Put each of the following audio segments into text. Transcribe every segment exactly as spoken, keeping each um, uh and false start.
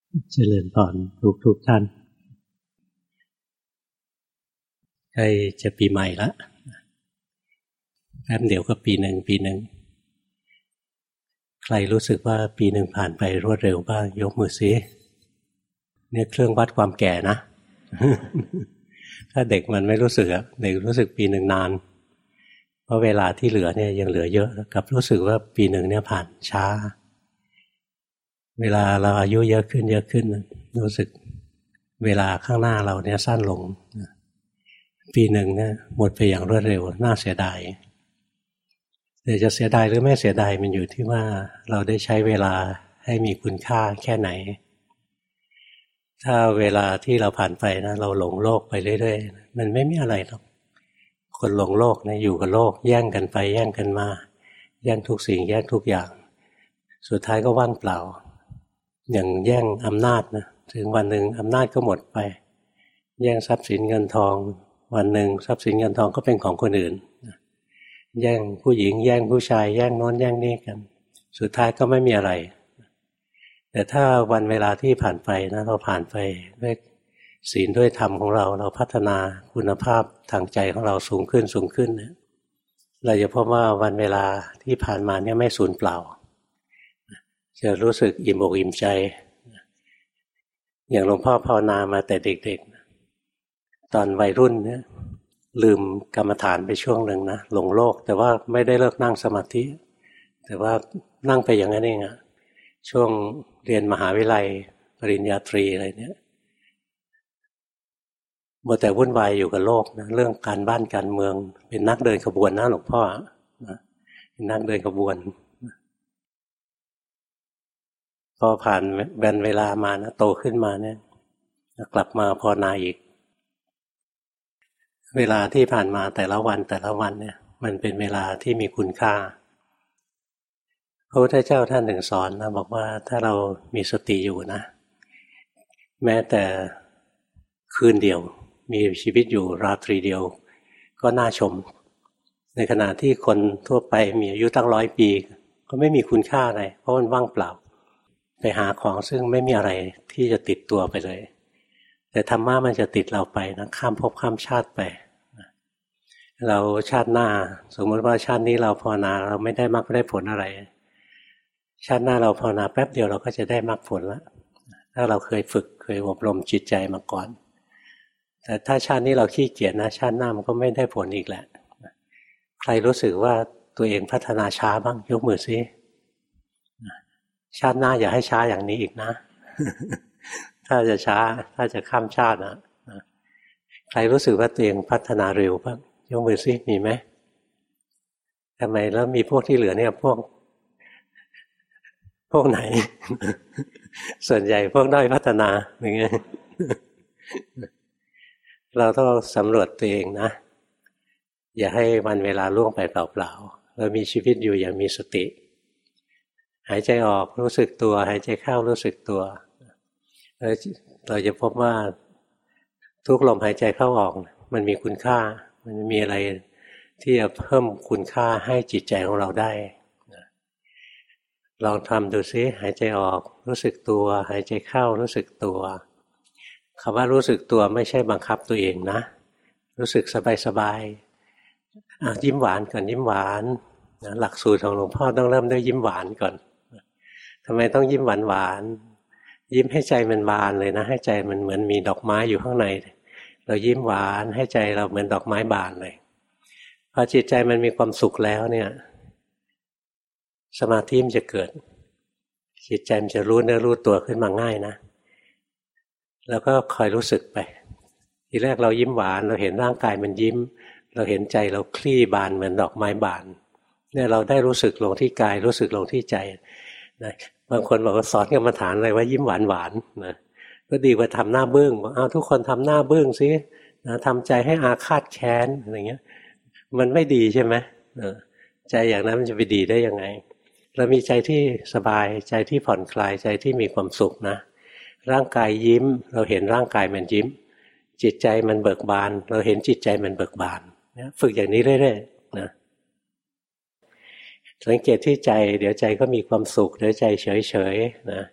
เจริญพรทุกทุกท่านใกล้จะปีใหม่ละแป๊บเดียวก็ปีหนึ่งปีหนึ่งใครรู้สึกว่าปีหนึ่งผ่านไปรวดเร็วบ้างยกมือซิเนี่ยเครื่องวัดความแก่นะ ถ้าเด็กมันไม่รู้สึกอะเด็กรู้สึกปีหนึ่งนานเพราะเวลาที่เหลือเนี่ยยังเหลือเยอะกับรู้สึกว่าปีหนึ่งเนี่ยผ่านช้าเวลาเราอายุเยอะขึ้นเยอะขึ้นรู้สึกเวลาข้างหน้าเราเนี่ยสั้นลงปีหนึ่งเนี่ยหมดไปอย่างรวดเร็วน่าเสียดายแต่จะเสียดายหรือไม่เสียดายมันอยู่ที่ว่าเราได้ใช้เวลาให้มีคุณค่าแค่ไหนถ้าเวลาที่เราผ่านไปนะเราหลงโลกไปเรื่อยๆมันไม่มีอะไรหรอกคนหลงโลกนะอยู่กับโลกแย่งกันไปแย่งกันมาแย่งทุกสิ่งแย่งทุกอย่างสุดท้ายก็ว่างเปล่าอย่างแย่งอำนาจนะถึงวันหนึ่งอำนาจก็หมดไปแย่งทรัพย์สินเงินทองวันหนึ่งทรัพย์สินเงินทองก็เป็นของคนอื่นแย่งผู้หญิงแย่งผู้ชายแย่งโน้นแย่งนี่กันสุดท้ายก็ไม่มีอะไรแต่ถ้าวันเวลาที่ผ่านไปนะเราผ่านไปด้วยศีลด้วยธรรมของเราเราพัฒนาคุณภาพทางใจของเราสูงขึ้นสูงขึ้นเนี่ยเราจะพบว่าวันเวลาที่ผ่านมาเนี่ยไม่สูญเปล่าจะรู้สึกอิ่มอกอิ่มใจอย่างหลวงพ่อภาวนามาแต่เด็กๆตอนวัยรุ่นเนี่ยลืมกรรมฐานไปช่วงหนึ่งนะหลงโลกแต่ว่าไม่ได้เลิกนั่งสมาธิแต่ว่านั่งไปอย่างนั้นเองอะช่วงเรียนมหาวิทยาลัยปริญญาตรีอะไรเนี่ยมัวแต่วุ่นวายอยู่กับโลกนะเรื่องการบ้านการเมืองเป็นนักเดินขบวนนะหลวงพ่อนะเป็นนักเดินขบวนพอผ่านแบนเวลามานะโตขึ้นมาเนี่ยกลับมาภาวนาอีกเวลาที่ผ่านมาแต่ละวันแต่ละวันเนี่ยมันเป็นเวลาที่มีคุณค่าพระพุทธเจ้าท่านหนึ่งสอนนะบอกว่าถ้าเรามีสติอยู่นะแม้แต่คืนเดียวมีชีวิตอยู่ราตรีเดียวก็น่าชมในขณะที่คนทั่วไปมีอายุตั้งร้อยปีก็ไม่มีคุณค่าอะไรเพราะมันว่างเปล่าไปหาของซึ่งไม่มีอะไรที่จะติดตัวไปเลยแต่ธรรมะมันจะติดเราไปนะข้ามภพข้ามชาติไปเราชาติหน้าสมมติว่าชาตินี้เราภาวนาเราไม่ได้มรรคไม่ได้ผลอะไรชาติหน้าเราภาวนาแป๊บเดียวเราก็จะได้มรรคผลแล้วถ้าเราเคยฝึกเคยอบรมจิตใจมาก่อนแต่ถ้าชาตินี้เราขี้เกียจนะชาติหน้ามันก็ไม่ได้ผลอีกแหละใครรู้สึกว่าตัวเองพัฒนาช้าบ้างยกมือซิชาติหน้าอย่าให้ช้าอย่างนี้อีกนะถ้าจะช้าถ้าจะข้ามชาตินะใครรู้สึกว่าตัวเองพัฒนาเร็วบ้างยกมือซิมีไหมทำไมแล้วมีพวกที่เหลือเนี่ยพวกพวกไหน ส่วนใหญ่พวกด้อยพัฒนาอย่างเงี้ย เราต้องสำรวจตัวเองนะอย่าให้วันเวลาล่วงไปเปล่าๆเรามีชีวิตอยู่อย่างมีสติหายใจออกรู้สึกตัวหายใจเข้ารู้สึกตัวแล้วเราจะพบว่าทุกลมหายใจเข้าออกมันมีคุณค่ามันมีอะไรที่จะเพิ่มคุณค่าให้จิตใจของเราได้ลองทำดูซิหายใจออกรู้สึกตัวหายใจเข้ารู้สึกตัวคำว่ารู้สึกตัวไม่ใช่บังคับตัวเองนะรู้สึกสบายๆยิ้มหวานก่อนยิ้มหวานนะหลักสูตรของหลวงพ่อต้องเริ่มด้วยยิ้มหวานก่อนทำไมต้องยิ้มหวานหวานยิ้มให้ใจมันบานเลยนะให้ใจมันเหมือนมีดอกไม้อยู่ข้างในเรายิ้มหวานให้ใจเราเหมือนดอกไม้บานเลยพอจิตใจมันมีความสุขแล้วเนี่ยสมาธิมันจะเกิดจิตใจมันจะรู้เนื้อรู้ตัวขึ้นมาง่ายนะแล้วก็คอยรู้สึกไปทีแรกเรายิ้มหวานเราเห็นร่างกายมันยิ้มเราเห็นใจเราคลี่บานเหมือนดอกไม้บานเนี่ยเราได้รู้สึกลงที่กายรู้สึกลงที่ใจนะบางคนบอกว่าสอนกรรมฐานอะไรว่ายิ้มหวานหวานนะก็ดีกว่าทำหน้าบึ้งบอกอ้าวทุกคนทำหน้าบึ้งสินะทำใจให้อาฆาตแค้นอะไรเงี้ยมันไม่ดีใช่ไหมใจอย่างนั้นมันจะไปดีได้ยังไงเรามีใจที่สบายใจที่ผ่อนคลายใจที่มีความสุขนะร่างกายยิ้มเราเห็นร่างกายมันยิ้มจิตใจมันเบิกบานเราเห็นจิตใจมันเบิกบานนะฝึกอย่างนี้เรื่อยๆนะสังเกตที่ใจเดี๋ยวใจก็มีความสุขเดี๋ยวใจเฉยๆนะ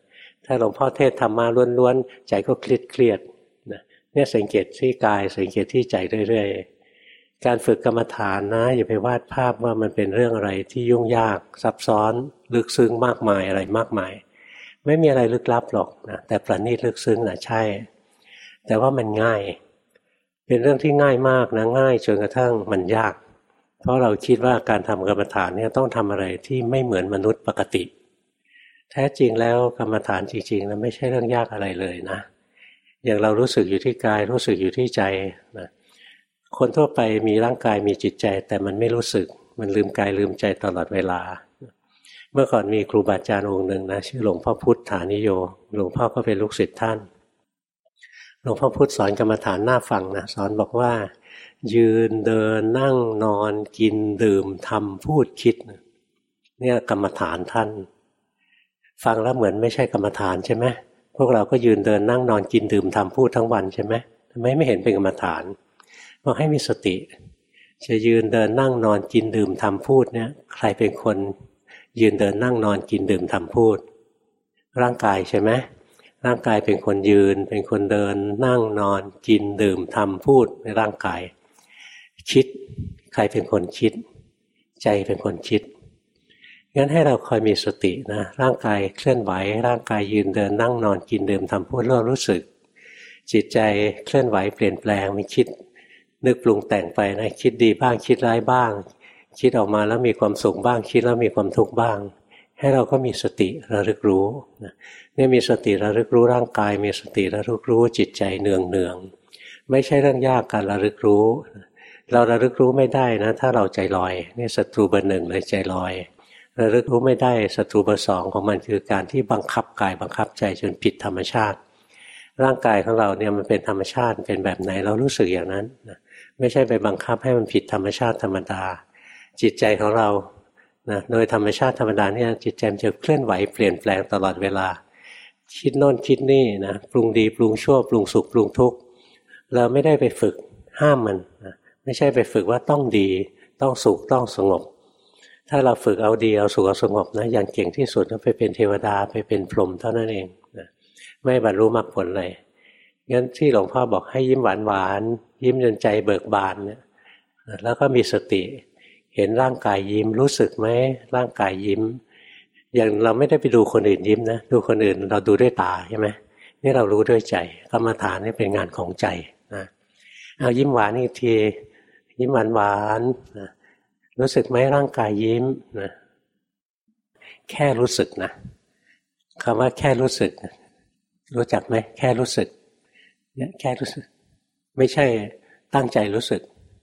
ถ้าหลวงพ่อเทศธรรมะล้วนๆใจก็เครียดเครียดนะเนี่ยสังเกตที่กายสังเกตที่ใจเรื่อยๆการฝึกกรรมฐานนะอย่าไปวาดภาพว่ามันเป็นเรื่องอะไรที่ยุ่งยากซับซ้อนลึกซึ้งมากมายอะไรมากมายไม่มีอะไรลึกลับหรอกนะแต่ประณีตลึกซึ้งนะใช่แต่ว่ามันง่ายเป็นเรื่องที่ง่ายมากนะง่ายจนกระทั่งมันยากเพราะเราคิดว่าการทำกรรมฐานเนี่ยต้องทำอะไรที่ไม่เหมือนมนุษย์ปกติแท้จริงแล้วกรรมฐานจริงๆนะไม่ใช่เรื่องยากอะไรเลยนะอย่างเรารู้สึกอยู่ที่กายรู้สึกอยู่ที่ใจนะคนทั่วไปมีร่างกายมีจิตใจแต่มันไม่รู้สึกมันลืมกายลืมใจตลอดเวลาเมื่อก่อนมีครูบาอาจารย์องค์หนึ่งนะชื่อหลวงพ่อพุทธานิโยหลวงพ่อก็เป็นลูกศิษย์ท่านหลวงพ่อพุทธสอนกรรมฐานน่าฟังนะสอนบอกว่ายืนเดินนั่งนอนกินดื่มทำพูดคิดเนี่ยกรรมฐานท่านฟังแล้วเหมือนไม่ใช่กรรมฐานใช่ไหมพวกเราก็ยืนเดินนั่งนอนกินดื่มทำพูดทั้งวันใช่ไหมทำไมไม่เห็นเป็นกรรมฐานบอกให้มีสติจะยืนเดินนั่งนอนกินดื่มทำพูดเนี่ยใครเป็นคนยืนเดินนั่งนอนกินดื่มทำพูดร่างกายใช่ไหมร่างกายเป็นคนยืนเป็นคนเดินนั่งนอนกินดื่มทำพูดในร่างกายคิดใครเป็นคนคิดใจเป็นคนคิดงั้นให้เราคอยมีสตินะร่างกายเคลื่อนไหวร่างกายยืนเดินนั่งนอนกินดื่มทำพูดเรารู้สึกจิตใจเคลื่อนไหวเปลี่ยนแปลงมีคิดนึกปรุงแต่งไปนะคิดดีบ้างคิดร้ายบ้างคิดออกมาแล้วมีความสุขบ้างคิดแล้วมีความทุกข์บ้างให้เราก็มีสติระลึกรู้นะเนี่ยมีสติระลึกรู้ร่างกายมีสติระลึกรู้จิตใจเนืองเนืองไม่ใช่เรื่องยากการระลึกรู้เราระลึกรู้ไม่ได้นะถ้าเราใจลอยนี่ศัตรูเบอร์หนึ่งเลยใจลอยระลึกรู้ไม่ได้ศัตรูเบอร์สองของมันคือการที่บังคับกายบังคับใจจนผิดธรรมชาติร่างกายของเราเนี่ยมันเป็นธรรมชาติเป็นแบบไหนเรารู้สึกอย่างนั้นนะไม่ใช่ไปบังคับให้มันผิดธรรมชาติธรรมดาจิตใจของเรานะโดยธรรมชาติธรรมดาเนี่ยจิตใจมันจะเคลื่อนไหวเปลี่ยนแปลงตลอดเวลาคิดโน่นคิดนี่นะปรุงดีปรุงชั่วปรุงสุขปรุงทุกข์เราไม่ได้ไปฝึกห้ามมันนะไม่ใช่ไปฝึกว่าต้องดีต้องสุขต้องสงบถ้าเราฝึกเอาดีเอาสุขเอาสงบนะอย่างเก่งที่สุดก็ไปเป็นเทวดาไปเป็นพรหมเท่านั้นเองนะไม่บรรลุมรรคผลเลยงั้นที่หลวงพ่อบอกให้ยิ้มหวานหวานยิ้มจนใจเบิกบานเนี่ยแล้วก็มีสติเห็นร่างกายยิ้มรู้สึกไหมร่างกายยิ้มอย่างเราไม่ได้ไปดูคนอื่นยิ้มนะดูคนอื่นเราดูด้วยตาใช่ไหมนี่เรารู้ด้วยใจกรรมฐานนี่เป็นงานของใจนะเอายิ้มหวานอีกทียิ้มหวานหวานนะรู้สึกไหมร่างกายยิ้มนะแค่รู้สึกนะคำว่าแค่รู้สึกรู้จักไหมแค่รู้สึกเนี่ยแค่รู้สึกไม่ใช่ตั้งใจรู้สึก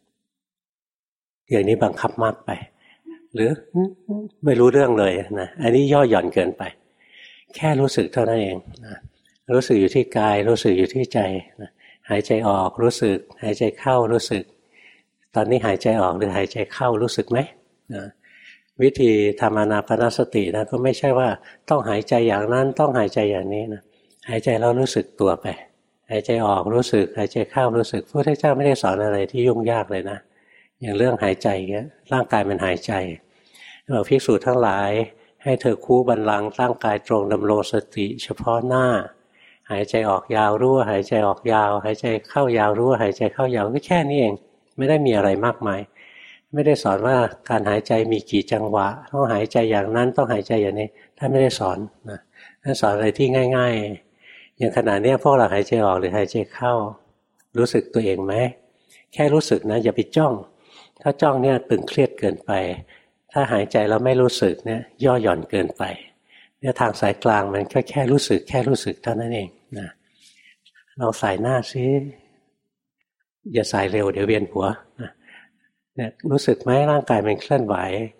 อย่างนี้บังคับมากไปหรือไม่รู้เรื่องเลยนะอันนี้ย่อหย่อนเกินไปแค่รู้สึกเท่านั้นเองนะรู้สึกอยู่ที่กายรู้สึกอยู่ที่ใจนะหายใจออกรู้สึกหายใจเข้ารู้สึกตอนนี้หายใจออกหรือหายใจเข้ารู้สึกไหมนะวิธีทำอานาปานสตินะก็ไม่ใช่ว่าต้องหายใจอย่างนั้นต้องหายใจอย่างนี้นะหายใจแล้วรู้สึกตัวไปหายใจออกรู้สึกหายใจเข้ารู้สึกพระพุทธเจ้าไม่ได้สอนอะไรที่ยุ่งยากเลยนะอย่างเรื่องหายใจเงี้ยร่างกายมันหายใจเราภิกษุทั้งหลายให้เธอคู่บัลลังก์ร่างกายตรงดำรงสติเฉพาะหน้าหายใจออกยาวรู้ว่าหายใจออกยาวหายใจเข้ายาวรู้ว่าหายใจเข้ายาวก็แค่นี้เองไม่ได้มีอะไรมากมายไม่ได้สอนว่าการหายใจมีกี่จังหวะต้องหายใจอย่างนั้นต้องหายใจอย่างนี้ท่านไม่ได้สอนนะท่านสอนอะไรที่ง่ายๆอย่างขณะนี้พวกเราหายใจออกหรือหายใจเข้ารู้สึกตัวเองไหมแค่รู้สึกนะอย่าไปจ้องถ้าจ้องเนี่ยตึงเครียดเกินไปถ้าหายใจแล้วไม่รู้สึกเนี่ยย่อหย่อนเกินไปเนี่ยทางสายกลางมันก็แค่รู้สึกแค่รู้สึกเท่านั้นเองนะเราสายหน้าซิอย่าสายเร็วเดี๋ยวเวียนหัวนะเนี่ยรู้สึกไหมร่างกายมันเคลื่อนไหว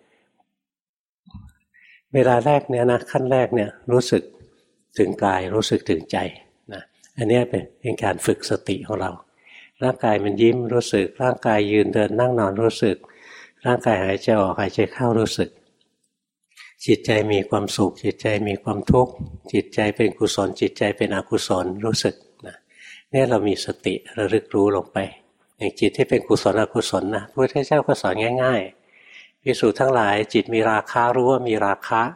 เวลาแรกเนี่ยนะขั้นแรกเนี่ยรู้สึกถึงกายรู้สึกถึงใจนะอันนี้เป็นการฝึกสติของเราร่างกายมันยิ้มรู้สึกร่างกายยืนเดินนั่งนอนรู้สึกร่างกายหายใจออกหายใจเข้ารู้สึกจิตใจมีความสุขจิตใจมีความทุกข์จิตใจเป็นกุศลจิตใจเป็นอกุศลรู้สึกนะเนี่ยเรามีสติระลึกรู้ลงไปอย่างจิตที่เป็นกุศลอกุศลนะพระพุทธเจ้าก็สอนง่ายๆภิกษุทั้งหลายจิตมีราคะรู้ว่ามีราคะ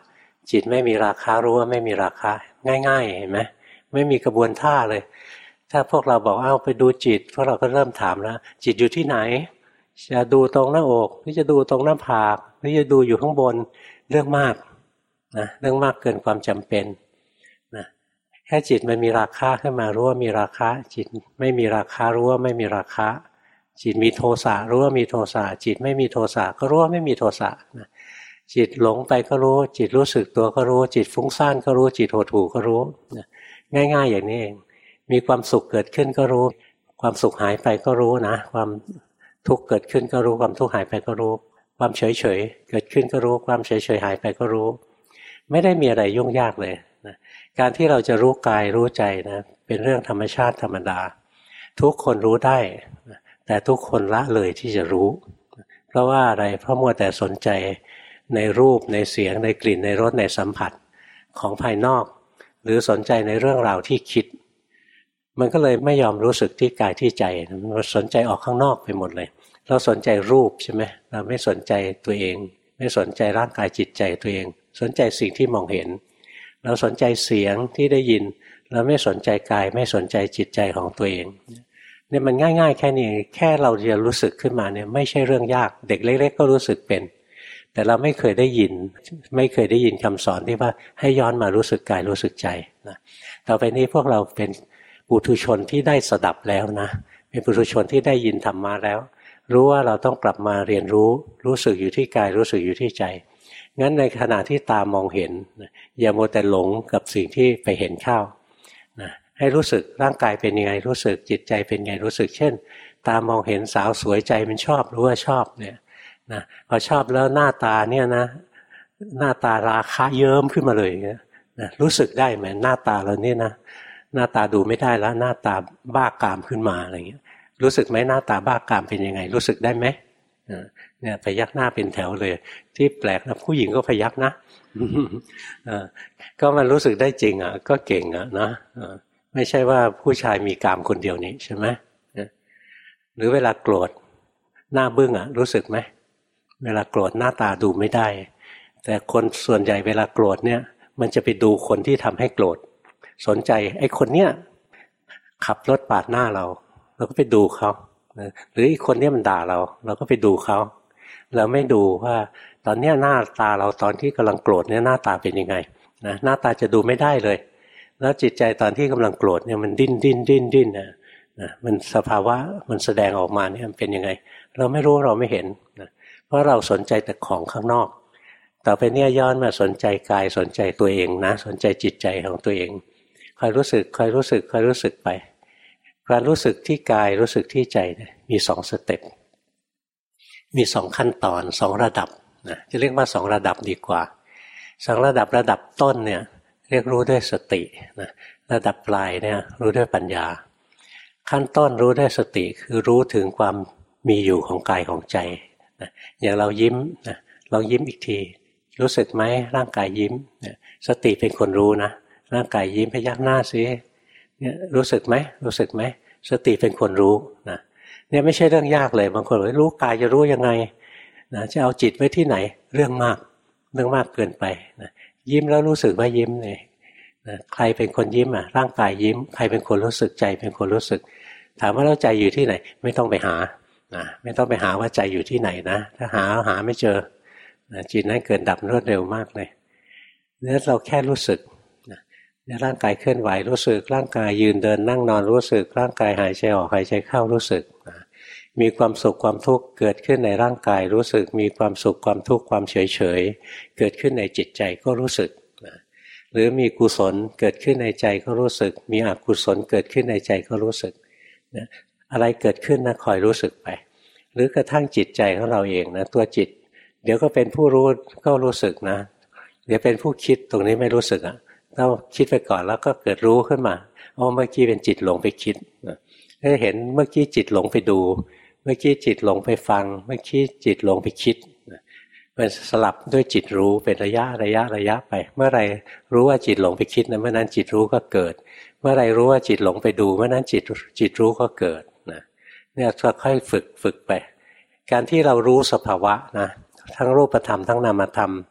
จิตไม่มีราคะรู้ว่าไม่มีราคะง่ายๆเห็นไหมไม่มีกระบวนท่าเลยถ้าพวกเราบอกเอาไปดูจิตพวกเราก็เริ่มถามแล้วจิตอยู่ที่ไหนจะดูตรงหน้าอกหรือจะดูตรงหน้าผากหรือจะดูอยู่ข้างบนเรื่องมากนะเรื่องมากเกินความจำเป็นนะแค่จิตมันมีราคะขึ้นมารู้ว่ามีราคะจิตไม่มีราคะรู้ว่าไม่มีราคะจิตมีโทสะรู้ว่ามีโทสะจิตไม่มีโทสะก็รู้ว่าไม่มีโทสะนะจิตหลงไปก็รู้จิตรู้สึกตัวก็รู้จิตฟุ้งซ่านก็รู้จิตหดหู่ก็รู้นะง่ายๆอย่างนี้เองมีความสุขเกิดขึ้นก็รู้ความสุขหายไปก็รู้นะความทุกข์เกิดขึ้นก็รู้ความทุกข์หายไปก็รู้ความเฉยๆเกิดขึ้นก็รู้ความเฉยๆหายไปก็รู้ไม่ได้มีอะไรยุ่งยากเลยนะการที่เราจะรู้กายรู้ใจนะเป็นเรื่องธรรมชาติธรรมดาทุกคนรู้ได้นะแต่ทุกคนละเลยที่จะรู้เพราะว่าอะไรเพราะมัวแต่สนใจในรูปในเสียงในกลิ่นในรสในสัมผัสของภายนอกหรือสนใจในเรื่องราวที่คิดมันก็เลยไม่ยอมรู้สึกที่กายที่ใจมันสนใจออกข้างนอกไปหมดเลยเราสนใจรูปใช่ไหมเราไม่สนใจตัวเองไม่สนใจร่างกายจิตใจตัวเองสนใจสิ่งที่มองเห็นเราสนใจเสียงที่ได้ยินเราไม่สนใจกายไม่สนใจจิตใจของตัวเองเนี่ยมันง่ายๆแค่นี้แค่เราจะรู้สึกขึ้นมาเนี่ยไม่ใช่เรื่องยากเด็กเล็กๆก็รู้สึกเป็นแต่เราไม่เคยได้ยินไม่เคยได้ยินคำสอนที่ว่าให้ย้อนมารู้สึกกายรู้สึกใจนะต่อไปนี้พวกเราเป็นปุถุชนที่ได้สดับแล้วนะเป็นปุถุชนที่ได้ยินธรรมะแล้วรู้ว่าเราต้องกลับมาเรียนรู้รู้สึกอยู่ที่กายรู้สึกอยู่ที่ใจงั้นในขณะที่ตามองเห็นอย่ามัวแต่หลงกับสิ่งที่ไปเห็นเข้านะให้รู้สึกร่างกายเป็นยังไงรู้สึกจิตใจเป็นยังไงรู้สึกเช่นตามองเห็นสาวสวยใจมันชอบรู้ว่าชอบเนี่ยนะพอชอบแล้วหน้าตาเนี่ยนะหน้าตาราคะเยิ้มขึ้นมาเลยนะรู้สึกได้ไหมหน้าตาเราเนี่ยนะหน้าตาดูไม่ได้แล้วหน้าตาบ้ากามขึ้นมาอะไรเงี้ยรู้สึกไหมหน้าตาบ้ากามเป็นยังไงรู้สึกได้ไหมเนี่ยพยักหน้าเป็นแถวเลยที่แปลกนะผู้หญิงก็พยักนะก็มันรู้สึกได้จริงอ่ะก็เก่งอ่ะนะไม่ใช่ว่าผู้ชายมีกามคนเดียวนี้ใช่ไหมหรือเวลาโกรธหน้าบึ้งอ่ะรู้สึกไหมเวลาโกรธหน้าตาดูไม่ได้แต่คนส่วนใหญ่เวลาโกรธเนี่ยมันจะไปดูคนที่ทำให้โกรธสนใจไอ้คนเนี้ยขับรถปาดหน้าเราเราก็ไปดูเขาหรือไอ้คนเนี้ยมันด่าเราเราก็ไปดูเขาเราไม่ดูว่าตอนเนี้ยหน้าตาเราตอนที่กำลังโกรธเนี่ยหน้าตาเป็นยังไงนะหน้าตาจะดูไม่ได้เลยแล้วจิตใจตอนที่กำลังโกรธเนี่ยมันดิ้นดิ้นดิ้นดิ้นนะนะมันสภาวะมันแสดงออกมาเนี่ยมันเป็นยังไงเราไม่รู้เราไม่เห็นนะเพราะเราสนใจแต่ของข้างนอกต่อไปเนี่ยย้อนมาสนใจกายสนใจตัวเองนะสนใจจิตใจของตัวเองคอยรู้สึกคอยรู้สึกคอยรู้สึกไปการรู้สึกที่กายรู้สึกที่ใจมีสองสเต็ปมีสองขั้นตอนสองระดับนะจะเรียกว่าสองระดับดีกว่าสองระดับระดับต้นเนี่ยเรียกรู้ด้วยสตินะระดับปลายเนี่ยรู้ด้วยปัญญาขั้นต้นรู้ด้วยสติคือรู้ถึงความมีอยู่ของกายของใจนะอย่างเรายิ้มนะลองยิ้มอีกทีรู้สึกไหมร่างกายยิ้มนะสติเป็นคนรู้นะร่างกายยิ้มพยักหน้าซิเนี่ยรู้สึกไหมรู้สึกไหมสติเป็นคนรู้นะเนี่ยไม่ใช่เรื่องยากเลยบางคนบอกรู้กายจะรู้ยังไงนะจะเอาจิตไว้ที่ไหนเรื่องมากเรื่องมากเกินไปนะยิ้มแล้วรู้สึกว่ายิ้มเนี่ยนะใครเป็นคนยิ้มอ่ะร่างกายยิ้มใครเป็นคนรู้สึกใจเป็นคนรู้สึกถามว่าแล้วใจอยู่ที่ไหนไม่ต้องไปหานะไม่ต้องไปหาว่าใจอยู่ที่ไหนนะถ้าหาหาไม่เจอนะจิตนั้นเกิดดับรวดเร็วมากเลยเนี่ยเราแค่รู้สึกร่างกายเคลื่อนไหวรู้สึกร่างกายยืนเดินนั่งนอนรู้สึกร่างกายหายใจออกหายใจเข้ารู้สึกมีความสุขความทุกข์เกิดขึ้นในร่างกายรู้สึกมีความสุขความทุกข์ความเฉยเฉยเกิดขึ้นในจิตใจก็รู้สึกหรือมีกุศลเกิดขึ้นในใจก็รู้สึกมีอกุศลเกิดขึ้นในใจก็รู้สึกอะไรเกิดขึ้นนะคอยรู้สึกไปหรือกระทั่งจิตใจของเราเองนะตัวจิตเดี๋ยวก็เป็นผู้รู้ก็รู้สึกนะเดี๋ยวเป็นผู้คิดตรงนี้ไม่รู้สึกอ่ะเราคิดไปก่อนแล้วก็เกิดรู้ขึ้นมาอ๋อเมื่อกี้เป็นจิตหลงไปคิดได้เห็นเมื่อกี้จิตหลงไปดูเมื่อกี้จิตหลงไปฟังเมื่อกี้จิตหลงไปคิดมันสลับด้วยจิตรู้เป็นระยะระยะระยะไปเมื่อไรรู้ว่าจิตหลงไปคิดนะเมื่อนั้นจิตรู้ก็เกิดเมื่อไรรู้ว่าจิตหลงไปดูเมื่อนั้นจิตจิตรู้ก็เกิดนะเนี่ยค่อยๆฝึกฝึกไปการที่เรารู้สภาวะนะทั้งรูปธรรมทั้งนามธรรม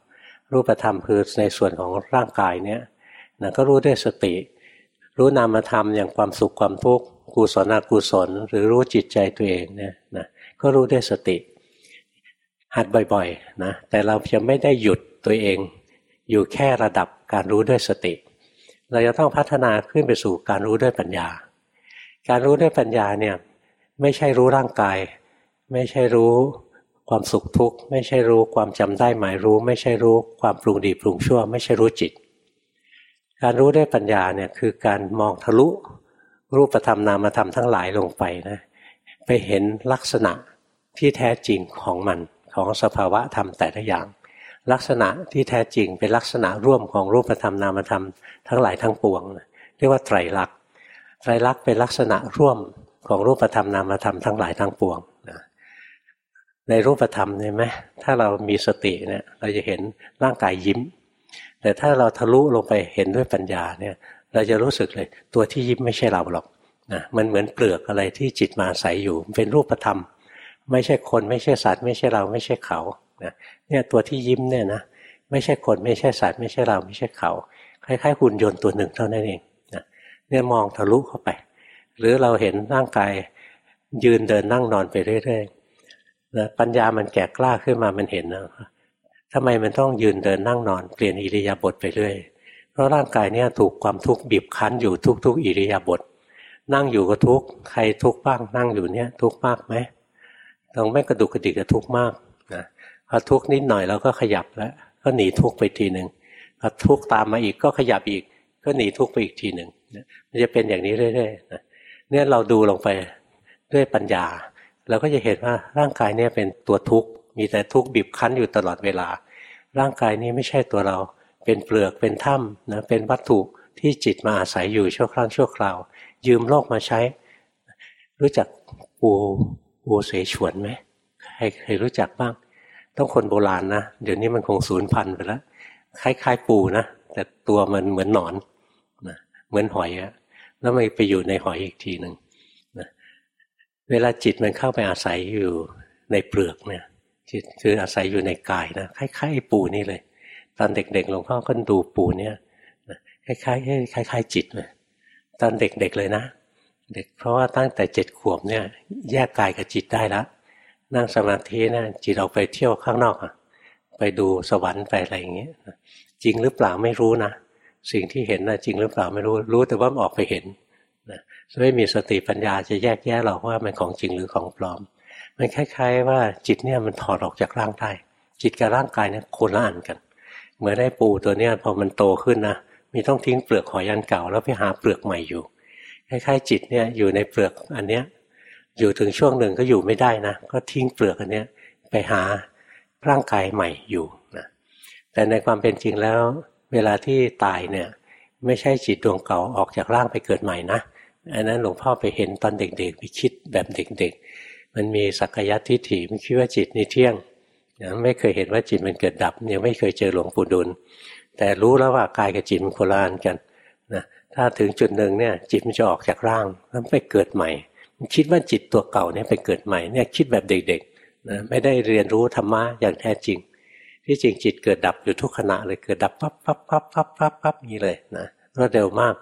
รูปธรรมคือในส่วนของร่างกายเนี่ยนะก็รู้ด้วยสติรู้นามธรรมอย่างความสุขความทุกข์กุศลอกุศลหรือรู้จิตใจตัวเองเนี่ยนะก็รู้ด้วยสติหัดบ่อยๆนะแต่เราจะไม่ได้หยุดตัวเองอยู่แค่ระดับการรู้ด้วยสติเราจะต้องพัฒนาขึ้นไปสู่การรู้ด้วยปัญญาการรู้ด้วยปัญญาเนี่ยไม่ใช่รู้ร่างกายไม่ใช่รู้ความสุขทุกข์ไม่ใช่รู้ความจำได้หมายรู้ไม่ใช่รู้ความปรุงดีปรุงชั่วไม่ใช่รู้จิตการรู้ด้วยปัญญาเนี่ยคือการมองทะลุรูปธรรมนามธรรมทั้งหลายลงไปนะไปเห็นลักษณะที่แท้จริงของมันของสภาวะธรรมแต่ละอย่างลักษณะที่แท้จริงเป็นลักษณะร่วมของรูปธรรมนามธรรมทั้งหลายทั้งปวงเรียกว่าไตรลักษณ์ไตรลักษณ์เป็นลักษณะร่วมของรูปธรรมนามธรรมทั้งหลายทั้งปวงในรูปธรรมใช่ไหมถ้าเรามีสติเนี่ยเราจะเห็นร่างกายยิ้มแต่ถ้าเราทะลุลงไปเห็นด้วยปัญญาเนี่ยเราจะรู้สึกเลยตัวที่ยิ้มไม่ใช่เราหรอกนะมันเหมือนเปลือกอะไรที่จิตมาอาศัยอยู่เป็นรูปธรรมไม่ใช่คนไม่ใช่สัตว์ไม่ใช่เราไม่ใช่เขานะเนี่ยตัวที่ยิ้มเนี่ยนะไม่ใช่คนไม่ใช่สัตว์ไม่ใช่เราไม่ใช่เขาคล้ายๆหุ่นยนต์ตัวหนึ่งเท่านั้นเองนะเนี่ยมองทะลุเข้าไปหรือเราเห็นร่างกายยืนเดินนั่งนอนไปเรื่อยๆนะปัญญามันแก่กล้าขึ้นมามันเห็นนะทำไมมันต้องยืนเดินนั่งนอนเปลี่ยนอิริยาบถไปเรื่อยเพราะร่างกายเนี่ยถูกความทุกข์บีบคั้นอยู่ทุกๆอิริยาบถนั่งอยู่ก็ทุกข์ใครทุกข์บ้างนั่งอยู่เนี่ยทุกข์มากไหมต้องไม่กระดุกกระดิกก็ทุกข์มากนะพอทุกข์นิดหน่อยเราก็ขยับแล้วก็หนีทุกข์ไปทีหนึ่งพอทุกข์ตามมาอีกก็ขยับอีกก็หนีทุกข์ไปอีกทีหนึ่งมันจะเป็นอย่างนี้เรื่อยๆนะเนี่ยเราดูลงไปด้วยปัญญาเราก็จะเห็นว่าร่างกายเนี่ยเป็นตัวทุกข์มีแต่ทุกข์บีบคั้นอยู่ตลอดเวลาร่างกายนี้ไม่ใช่ตัวเราเป็นเปลือกเป็นถ้ำนะเป็นวัตถุที่จิตมาอาศัยอยู่ชั่วครั้งชั่วคราวยืมโลกมาใช้รู้จักปูปูเสฉวนไหมใครใครรู้จักบ้างต้องคนโบราณนะเดี๋ยวนี้มันคงสูญพันธุ์ไปแล้วคล้ายๆปูนะแต่ตัวมันเหมือนหนอนนะเหมือนหอยอะแล้วมันไปอยู่ในหอยอีกทีหนึ่งนะเวลาจิตมันเข้าไปอาศัยอยู่ในเปลือกเนี่ยจิตคืออาศัยอยู่ในกายนะคล้ายๆปูนี่เลยตอนเด็กๆหลวงพ่อก็ดูปูเนี่ยคล้ายๆคล้ายๆจิตเลยตอนเด็กๆเลยนะเด็กเพราะว่าตั้งแต่เจ็ดขวบเนี่ยแยกกายกับจิตได้แล้วนั่งสมาธินะจิตออกไปเที่ยวข้างนอกอ่ะไปดูสวรรค์ไปอะไรอย่างเงี้ยจริงหรือเปล่าไม่รู้นะสิ่งที่เห็นนะจริงหรือเปล่าไม่รู้รู้แต่ว่ามันออกไปเห็นนะไม่มีสติปัญญาจะแยกแยะหรอกว่ามันของจริงหรือของปลอมมันคล้ายๆว่าจิตเนี่ยมันถอดออกจากร่างได้จิตกับร่างกายเนี่ยคนละอันกันเหมือนได้ปูตัวเนี้ยพอมันโตขึ้นนะมีต้องทิ้งเปลือกหอยอันเก่าแล้วไปหาเปลือกใหม่อยู่คล้ายๆจิตเนี่ยอยู่ในเปลือกอันเนี้ยอยู่ถึงช่วงหนึ่งก็อยู่ไม่ได้นะก็ทิ้งเปลือกอันเนี้ยไปหาร่างกายใหม่อยู่นะแต่ในความเป็นจริงแล้วเวลาที่ตายเนี่ยไม่ใช่จิตดวงเก่าออกจากร่างไปเกิดใหม่นะอันนั้นหลวงพ่อไปเห็นตอนเด็กๆไปคิดแบบเด็กๆมันมีสักกายทิฏฐิมันคิดว่าจิตนี่เที่ยงนะไม่เคยเห็นว่าจิตมันเกิดดับยังไม่เคยเจอหลวงปู่ดุลแต่รู้แล้วว่ากายกับจิตมันคนละอันกันนะถ้าถึงจุดหนึ่งเนี่ยจิตมันจะออกจากร่างแล้วไปเกิดใหม่มันคิดว่าจิตตัวเก่าเนี่ยไปเกิดใหม่เนี่ยคิดแบบเด็กๆนะไม่ได้เรียนรู้ธรรมะอย่างแท้จริงที่จริงจิตเกิดดับอยู่ทุกขณะเลยเกิดดับปั๊บปั๊บปั๊บปั๊บปั๊บปั๊บนี้เลยนะรวดเร็วมาก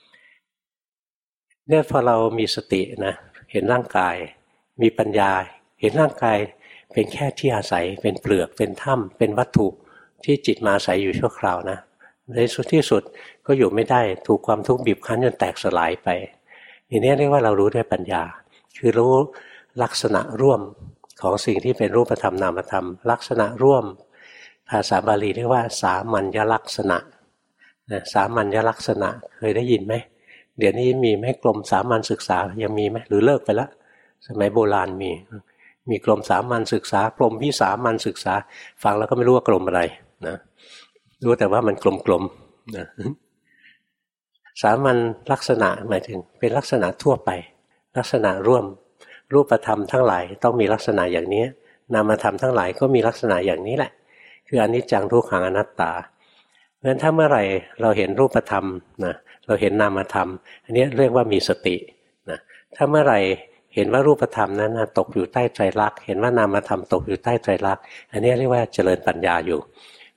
เนี่ยพอเรามีสตินะเห็นร่างกายมีปัญญาเห็นร่างกายเป็นแค่ที่อาศัยเป็นเปลือกเป็นถ้ำเป็นวัตถุที่จิตมาอาศัยอยู่ชั่วคราวนะในสุดที่สุดก็อยู่ไม่ได้ถูกความทุกข์บีบคั้นจนแตกสลายไปอันนี้เรียกว่าเรารู้ด้วยปัญญาคือรู้ลักษณะร่วมของสิ่งที่เป็นรูปธรรมนามธรรมลักษณะร่วมภาษาบาลีเรียกว่าสามัญญลักษณะนะสามัญญลักษณะเคยได้ยินไหมเดี๋ยวนี้มีไหมกรมสามัญศึกษายังมีไหมหรือเลิกไปแล้วสมัยโบราณมีมีกรมสามัญศึกษากรมวิสามัญศึกษาฟังแล้วก็ไม่รู้ว่ากรมอะไรนะรู้แต่ว่ามันกลมๆนะสามัญลักษณะหมายถึงเป็นลักษณะทั่วไปลักษณะร่วมรูปธรรมทั้งหลายต้องมีลักษณะอย่างนี้นามธรรมทั้งหลายก็มีลักษณะอย่างนี้แหละคืออนิจจังทุกขังอนัตตาเพราะฉะนั้นถ้าเมื่อไหร่เราเห็นรูปธรรมนะเราเห็นนามธรรมอันนี้เรียกว่ามีสตินะถ้าเมื่อไหร่เห็นว่ารูปธรรมนั้นนะตกอยู่ใต้ไตรลักษณ์เห็นว่านามธรรมตกอยู่ใต้ไตรลักษณ์อันนี้เรียกว่าเจริญปัญญาอยู่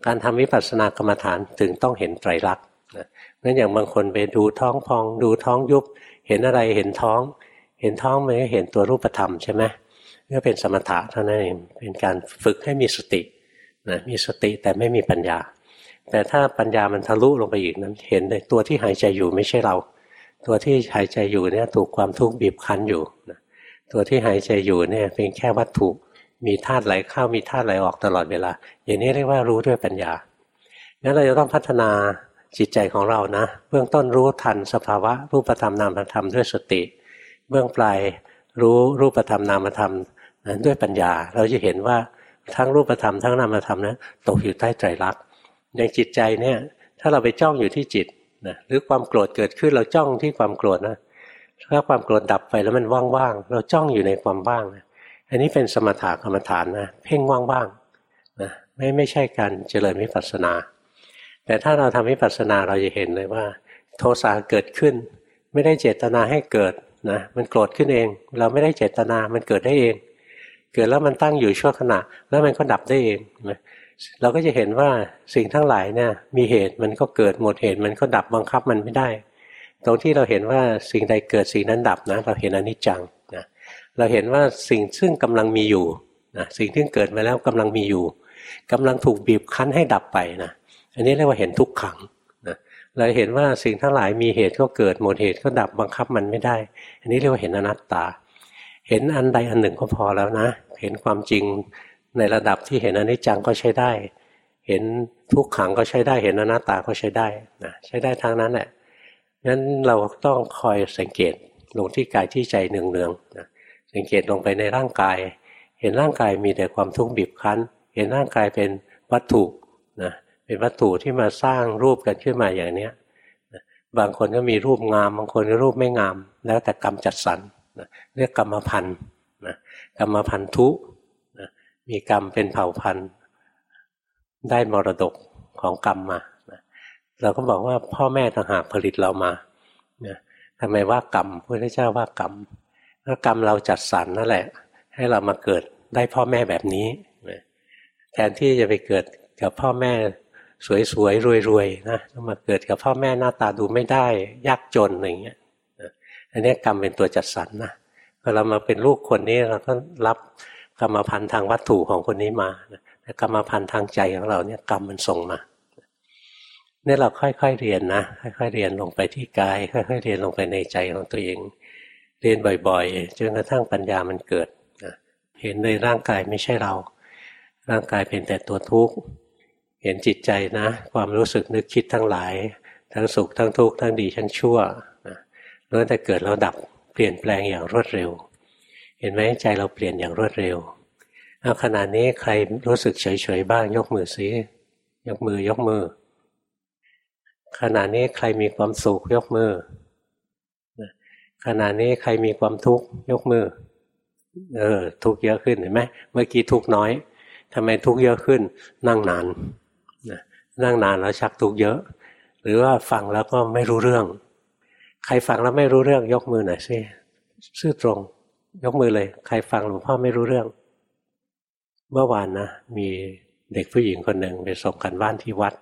การทำวิปัสสนากรรมฐานถึงต้องเห็นไตรลักษณ์นะงั้นอย่างบางคนไปดูท้องพองดูท้องยุบเห็นอะไรเห็นท้องเห็นท้องมันก็เห็นตัวรูปธรรมใช่ไหมก็เป็นสมถะเท่านั้นเองเป็นการฝึกให้มีสตินะมีสติแต่ไม่มีปัญญาแต่ถ้าปัญญามันทะลุลงไปอีกนั้นเห็นเลยตัวที่หายใจอยู่ไม่ใช่เราตัวที่หายใจอยู่เนี่ยถูกความทุกข์บีบคั้นอยู่นะตัวที่หายใจอยู่เนี่ยเป็นแค่วัตถุมีธาตุไหลเข้ามีธาตุไหลออกตลอดเวลาอย่างนี้เรียกว่ารู้ด้วยปัญญางั้นเราจะต้องพัฒนาจิตใจของเรานะเบื้องต้นรู้ทันสภาวะรูปธรรมนามธรรมด้วยสติเบื้องปลายรู้รูปธรรมนามธรรมนั้นด้วยปัญญาเราจะเห็นว่าทั้งรูปธรรมทั้งนามธรรมนั้นตกอยู่ใต้ไตรลักษณ์อย่างจิตใจเนี่ยถ้าเราไปจ้องอยู่ที่จิตนะหรือความโกรธเกิดขึ้นเราจ้องที่ความโกรธนะถ้าความโกรธดับไปแล้วมันว่างๆเราจ้องอยู่ในความว่างนะอันนี้เป็นสมถะกรรมฐานนะเพ่งว่างๆนะไม่ไม่ใช่การเจริญวิปัสสนาแต่ถ้าเราทำวิปัสสนาเราจะเห็นเลยว่าโทสะเกิดขึ้นไม่ได้เจตนาให้เกิดนะมันโกรธขึ้นเองเราไม่ได้เจตนามันเกิดได้เองเกิดแล้วมันตั้งอยู่ชั่วขณะแล้วมันก็ดับได้เองนะเราก็จะเห็นว่าสิ่งทั้งหลายเนี่ยมีเหตุมันก็เกิดหมดเหตุมันก็ดับบังคับมันไม่ได้ตรงที่เราเห็นว่าสิ่งใดเกิดสิ่งนั้นดับนะเราเห็นอนิจจังนะเราเห็นว่าสิ่งซึ่งกำลังมีอยู่นะสิ่งที่เกิดมาแล้วกำลังมีอยู่กำลังถูกบีบคั้นให้ดับไปนะอันนี้เรียกว่าเห็นทุกขังนะเราเห็นว่าสิ่งทั้งหลายมีเหตุก็เกิดหมดเหตุก็ดับบังคับมันไม่ได้อันนี้เรียกว่าเห็นอนัตตาเห็นอันใดอันหนึ่งก็พอแล้วนะเห็นความจริงในระดับที่เห็นอนิจจังก็ใช้ได้เห็นทุกขังก็ใช้ได้เห็นอนัตตาก็ใช้ได้นะใช้ได้ทั้งนั้นแหละงั้นเราต้องคอยสังเกตลงที่กายที่ใจเนืองๆนะสังเกตลงไปในร่างกายเห็นร่างกายมีแต่ความทุกข์บีบคั้นเห็นร่างกายเป็นวัตถุนะเป็นวัตถุที่มาสร้างรูปกันขึ้นมาอย่างเนี้ยนะบางคนก็มีรูปงามบางคนก็รูปไม่งามแล้วแต่กรรมจัดสรรนะเรียกกรรมพันธุ์นะกรรมพันธุนะมีกรรมเป็นเผ่าพันธุ์ได้มรดกของกรรมมานะเราก็บอกว่าพ่อแม่ต่างหากผลิตเรามานะทำไมว่ากรรมพระพุทธเจ้าว่ากรรมแล้วกรรมเราจัดสรรนั่นแหละให้เรามาเกิดได้พ่อแม่แบบนี้นะแทนที่จะไปเกิดกับพ่อแม่สวยๆรวยๆนะมาเกิดกับพ่อแม่หน้าตาดูไม่ได้ยากจนอะไรอย่างเงี้ยอันนี้กรรมเป็นตัวจัดสรรนะพอเรามาเป็นลูกคนนี้เราก็รับกรรมพันธุ์ทางวัตถุของคนนี้มาแต่กรรมพันธุ์ทางใจของเราเนี่ยกรรมมันส่งมาเนี่ยเราค่อยๆเรียนนะค่อยๆเรียนลงไปที่กายค่อยๆเรียนลงไปในใจของตัวเองเรียนบ่อยๆจนกระทั่งปัญญามันเกิดนะเห็นในร่างกายไม่ใช่เราร่างกายเป็นแต่ตัวทุกข์เห็นจิตใจนะความรู้สึกนึกคิดทั้งหลายทั้งสุขทั้งทุกข์ทั้งดีทั้งชั่วนะล้วนแต่เกิดแล้วดับเปลี่ยนแปลงอย่างรวดเร็วเห็นไหมใจเราเปลี่ยนอย่างรวดเร็วเอาขณะนี้ใครรู้สึกเฉยๆบ้างยกมือสิยกมือยกมือขณะนี้ใครมีความสุขยกมือขณะนี้ใครมีความทุกข์ยกมือเออทุกข์เยอะขึ้นเห็นไหมเมื่อกี้ทุกข์น้อยทำไมทุกข์เยอะขึ้นนั่งนานนะนั่งนานแล้วชักทุกข์เยอะหรือว่าฟังแล้วก็ไม่รู้เรื่องใครฟังแล้วไม่รู้เรื่องยกมือหน่อยสิซื่อตรงยกมือเลยใครฟังหลวงพ่อไม่รู้เรื่องเมื่อวานนะมีเด็กผู้หญิงคนหนึ่งไปส่งกันบ้านที่วัด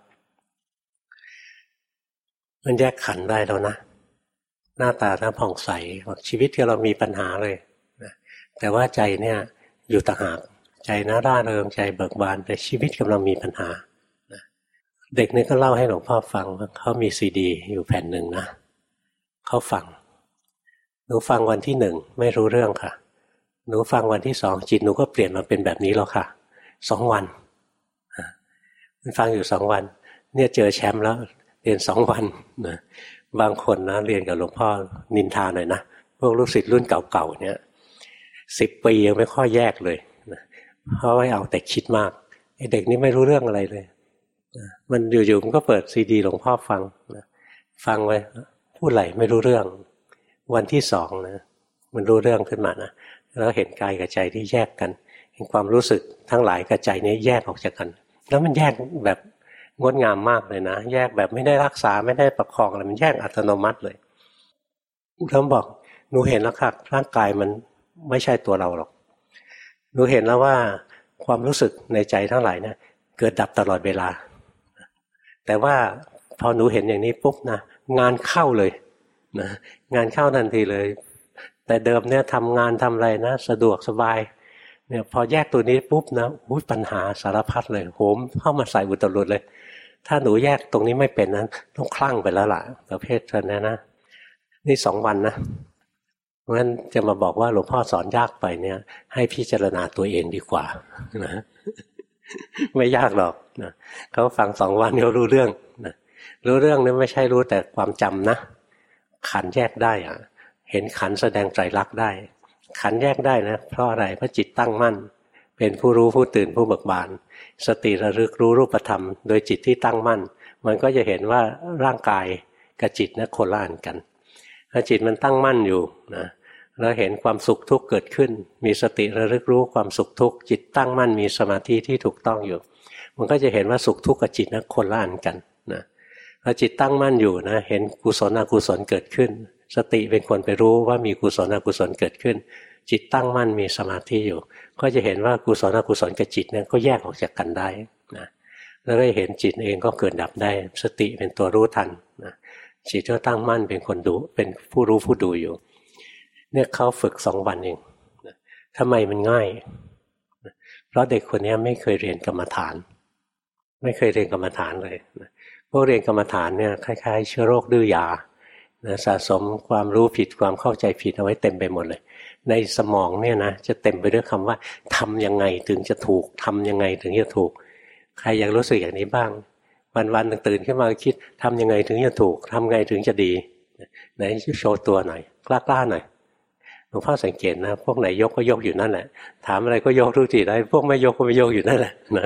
มันแยกขันธ์ได้แล้วนะหน้าตาหน้าผ่องใสชีวิตที่เรามีปัญหาเลยนะแต่ว่าใจเนี่ยอยู่ต่างหากใจน่าร่าเริงใจเบิกบานแต่ชีวิตกำลังมีปัญหานะเด็กนี่ก็เล่าให้หลวงพ่อฟังว่าเขามีซีดีอยู่แผ่นหนึ่งนะเขาฟังหนูฟังวันที่หนึ่งไม่รู้เรื่องค่ะหนูฟังวันที่สองจิตหนูก็เปลี่ยนมาเป็นแบบนี้แล้วค่ะสองวันมันฟังอยู่สองวันเนี่ยเจอแชมป์แล้วเรียนสองวันนะบางคนนะเรียนกับหลวงพ่อนินทาหน่อยนะพวกลูกศิษย์รุ่นเก่าๆเนี่ยสิบปียังไม่ค่อยแยกเลยนะเพราะว่าเอาแต่คิดมากไอ้เด็กนี่ไม่รู้เรื่องอะไรเลยนะมันอยู่ๆมันก็เปิดซีดีหลวงพ่อฟังนะฟังไว้พูดอะไรไม่รู้เรื่องวันที่สองนะมันรู้เรื่องขึ้นมานะแล้วเห็นกายกับใจที่แยกกันเห็นความรู้สึกทั้งหลายกับใจนี้แยกออกจากกันแล้วมันแยกแบบงดงามมากเลยนะแยกแบบไม่ได้รักษาไม่ได้ประคองอะไรมันแยกอัตโนมัติเลยแล้วบอกหนูเห็นแล้วค่ะร่างกายมันไม่ใช่ตัวเราหรอกหนูเห็นแล้วว่าความรู้สึกในใจทั้งหลายเนี่ยเกิดดับตลอดเวลาแต่ว่าพอหนูเห็นอย่างนี้ปุ๊บนะงานเข้าเลยนะงานเข้าทันทีเลยแต่เดิมเนี่ยทำงานทำอะไรนะสะดวกสบายเนี่ยพอแยกตัวนี้ปุ๊บนะอุ๊ยปัญหาสารพัดเลยโหมเข้ามาใส่อุตรุดเลยถ้าหนูแยกตรงนี้ไม่เป็นนั้นต้องคลั่งไปแล้วล่ะประเภทนั้นนะนี่สองวันนะเพราะฉะนั้นจะมาบอกว่าหลวงพ่อสอนยากไปเนี่ยให้พิจารณาตัวเองดีกว่านะไม่ยากหรอกนะเขาฟังสองวันเขารู้เรื่องนะรู้เรื่องนี่ไม่ใช่รู้แต่ความจำนะขันแยกได้อะเห็นขันแสดงไตรลักษณ์ได้ขันแยกได้นะเพราะอะไรเพราะจิตตั้งมั่นเป็นผู้รู้ผู้ตื่นผู้เบิกบานสติระลึกรู้รูปธรรมโดยจิตที่ตั้งมั่นมันก็จะเห็นว่าร่างกายกับจิตนะคนละอันกันถ้าจิตมันตั้งมั่นอยู่นะแล้วเห็นความสุขทุกข์เกิดขึ้นมีสติระลึกรู้ความสุขทุกข์จิตตั้งมั่นมีสมาธิที่ถูกต้องอยู่มันก็จะเห็นว่าสุขทุกข์กับจิตนะคนละอันกันนะพอจิตตั้งมั่นอยู่นะเห็นกุศลอกุศลเกิดขึ้นสติเป็นคนไปรู้ว่ามีกุศลอกุศลเกิดขึ้นจิตตั้งมั่นมีสมาธิอยู่ก็จะเห็นว่ากุศลอกุศลกับจิตเนี่ยก็แยกออกจากกันได้นะแล้วก็เห็นจิตเองก็เกิดดับได้สติเป็นตัวรู้ทันนะจิตก็ตั้งมั่นเป็นคนดูเป็นผู้รู้ผู้ดูอยู่เนี่ยเขาฝึกสองวันเองนะทำไมมันง่ายนะเพราะเด็กคนนี้ไม่เคยเรียนกรรมฐานไม่เคยเรียนกรรมฐานเลยนะพวกเรียนกรรมฐานเนี่ยคล้ายๆเชื้อโรคดื้อยานะสะสมความรู้ผิดความเข้าใจผิดเอาไว้เต็มไปหมดเลยในสมองเนี่ยนะจะเต็มไปด้วยคำว่าทำยังไงถึงจะถูกทำยังไงถึงจะถูกใครอยากรู้สึกอย่างนี้บ้างวันๆตื่นขึ้นมาคิดทำยังไงถึงจะถูกทำไงถึงจะดีไหนโชว์ตัวหน่อยกล้าๆหน่อยหลวงพ่อสังเกตนะพวกไหนยกก็ยกอยู่นั่นแหละถามอะไรก็ยกทุกทีได้พวกไม่ยกก็ไม่ยกอยู่นั่นแหละนะ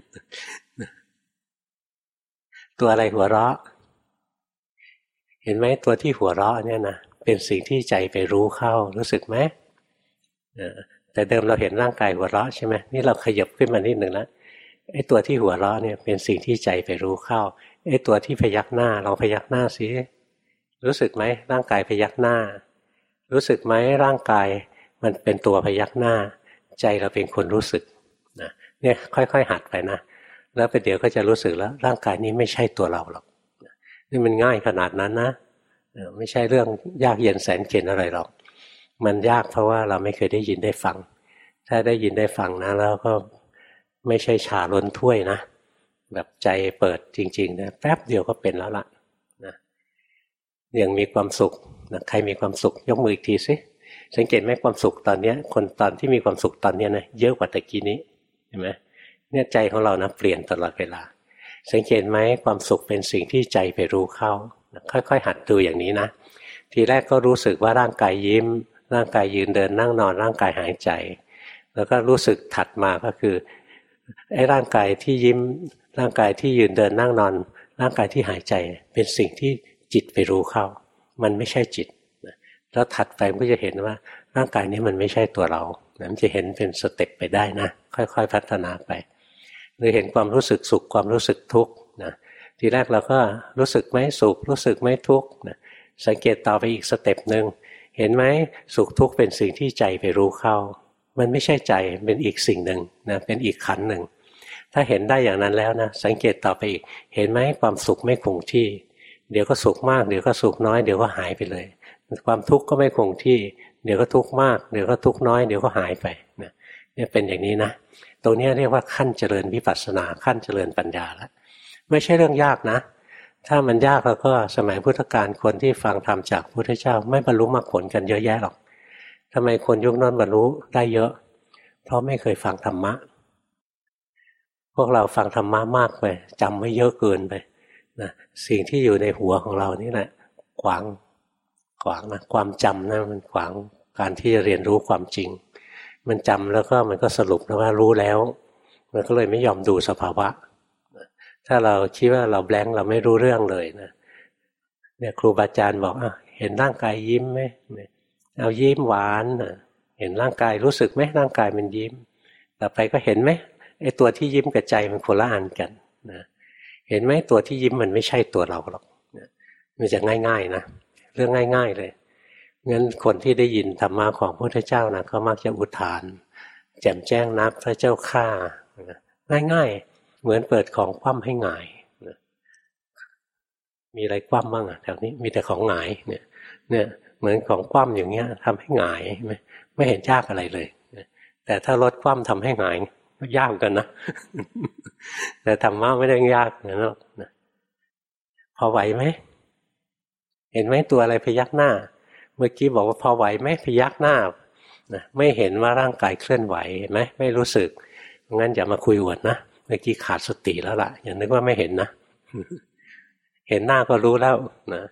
ตัวอะไรหัวเราะเห็นไหมตัวที่หัวเราะเนี่ยนะเป็นสิ่งที่ใจไปรู้เข้ารู้สึกไหมแต่เดิมเราเห็นร่างกายหัวเราะใช่ไหมนี่เราขยับขึ้นมานิดหนึ่งแล้วไอ้ตัวที่หัวเราะเนี่ยเป็นสิ่งที่ใจไปรู้เข้าไอ้ตัวที่พยักหน้าเราพยักหน้าสิรู้สึกไหมร่างกายพยักหน้ารู้สึกไหมร่างกายมันเป็นตัวพยักหน้าใจเราเป็นคนรู้สึกนะเนี่ยค่อยๆหัดไปนะแล้วไปเดี๋ยวก็จะรู้สึกแล้วร่างกายนี้ไม่ใช่ตัวเราหรอกนี่มันง่ายขนาดนั้นนะไม่ใช่เรื่องยากเย็นแสนเข็ญอะไรหรอกมันยากเพราะว่าเราไม่เคยได้ยินได้ฟังถ้าได้ยินได้ฟังนะแล้วก็ไม่ใช่ชาล้นถ้วยนะแบบใจเปิดจริงๆนะแป๊บเดียวก็เป็นแล้วล่ะนะอย่างมีความสุขนะใครมีความสุขยกมืออีกทีสิสังเกตไหมความสุขตอนนี้คนตอนที่มีความสุขตอนนี้นะเยอะกว่าตะกี้นี้เห็นไหมเนี่ยใจของเรานะเปลี่ยนตลอดเวลาสังเกตไหมความสุขเป็นสิ่งที่ใจไปรู้เข้าค่อยๆหัดดูอย่างนี้นะทีแรกก็รู้สึกว่าร่างกายยิ้มร่างกายยืนเดินนั่งนอนร่างกายหายใจแล้วก็รู้สึกถัดมาก็คือไอ้ร่างกายที่ยิ้มร่างกายที่ยืนเดินนั่งนอนร่างกายที่หายใจเป็นสิ่งที่จิตไปรู้เข้ามันไม่ใช่จิตแล้วถัดไปก็จะเห็นว่าร่างกายนี้มันไม่ใช่ตัวเรามันจะเห็นเป็นสเต็ปไปได้นะค่อยๆพัฒนาไปหรือเห็นความรู้สึกสุขความรู้สึกทุกข์นะทีแรกเราก็รู้สึกไหมสุขรู้สึกไหมทุกข์นะสังเกตต่อไปอีกสเต็ปนึงเห็นไหมสุขทุกข์เป็นสิ่งที่ใจไปรู้เข้ามันไม่ใช่ใจเป็นอีกสิ่งหนึ่งนะเป็นอีกขันธ์หนึ่งถ้าเห็นได้อย่างนั้นแล้วนะสังเกตต่อไปอีกเห็นไหมความสุขไม่คงที่เดี๋ยวก็สุขมากเดี๋ยวก็สุขน้อยเดี๋ยวก็หายไปเลยความทุกข์ก็ไม่คงที่เดี๋ยวก็ทุกข์มากเดี๋ยวก็ทุกข์น้อยเดี๋ยวก็หายไปนะเนี่ยเป็นอย่างนี้นะตรงนี้เรียกว่าขั้นเจริญวิปัสสนาขั้นเจริญปัญญาแล้วไม่ใช่เรื่องยากนะถ้ามันยากแล้วก็สมัยพุทธกาลคนที่ฟังธรรมจากพระพุทธเจ้าไม่บรรลุมรรคผลกันเยอะแยะหรอกทำไมคนยุคนั้นบรรลุได้เยอะเพราะไม่เคยฟังธรรมะพวกเราฟังธรรมะมากไปจำไม่เยอะเกินไปนะสิ่งที่อยู่ในหัวของเรานี่แหละขวางขวางนะความจำนะมันขวางการที่จะเรียนรู้ความจริงมันจำแล้วก็มันก็สรุปนะว่ารู้แล้วมันก็เลยไม่ยอมดูสภาวะถ้าเราคิดว่าเราแบงค์เราไม่รู้เรื่องเลยนะเนี่ยครูบาอาจารย์บอกอ่ะเห็นร่างกายยิ้มไหมเอายิ้มหวานเห็นร่างกายรู้สึกไหมร่างกายมันยิ้มต่อไปก็เห็นไหมไอ้ตัวที่ยิ้มกับใจมันคนละอันกันนะเห็นไหมตัวที่ยิ้มมันไม่ใช่ตัวเราหรอกนะมันจะง่ายๆนะเรื่องง่ายๆเลยงั้นคนที่ได้ยินธรรมะของพระพุทธเจ้านะเขามักจะอุทานแจ่มแจ้งนักพระเจ้าข้าง่ายๆเหมือนเปิดของคว่ำให้หงายมีอะไรคว่ำบ้างอ่ะแถวนี้มีแต่ของหงายเนี่ยเนี่ยเหมือนของคว่ำอย่างเงี้ยทำให้หงายไม่ไม่เห็นยากอะไรเลยแต่ถ้ารถคว่ำทำให้หงายก็ยากกันนะแต่ธรรมะไม่ได้ยากนะหรอกนะพอไหวไหมเห็นไหมตัวอะไรพยักหน้าเมื่อกี้บอกว่าพอไหวไหมพยักหน้านะไม่เห็นว่าร่างกายเคลื่อนไหวเห็นไหมไม่รู้สึกงั้นอย่ามาคุยอวดนะเมื่อกี้ขาดสติแล้วล่ะอย่านึกว่าไม่เห็นนะเห็นหน้าก็รู้แล้วนะ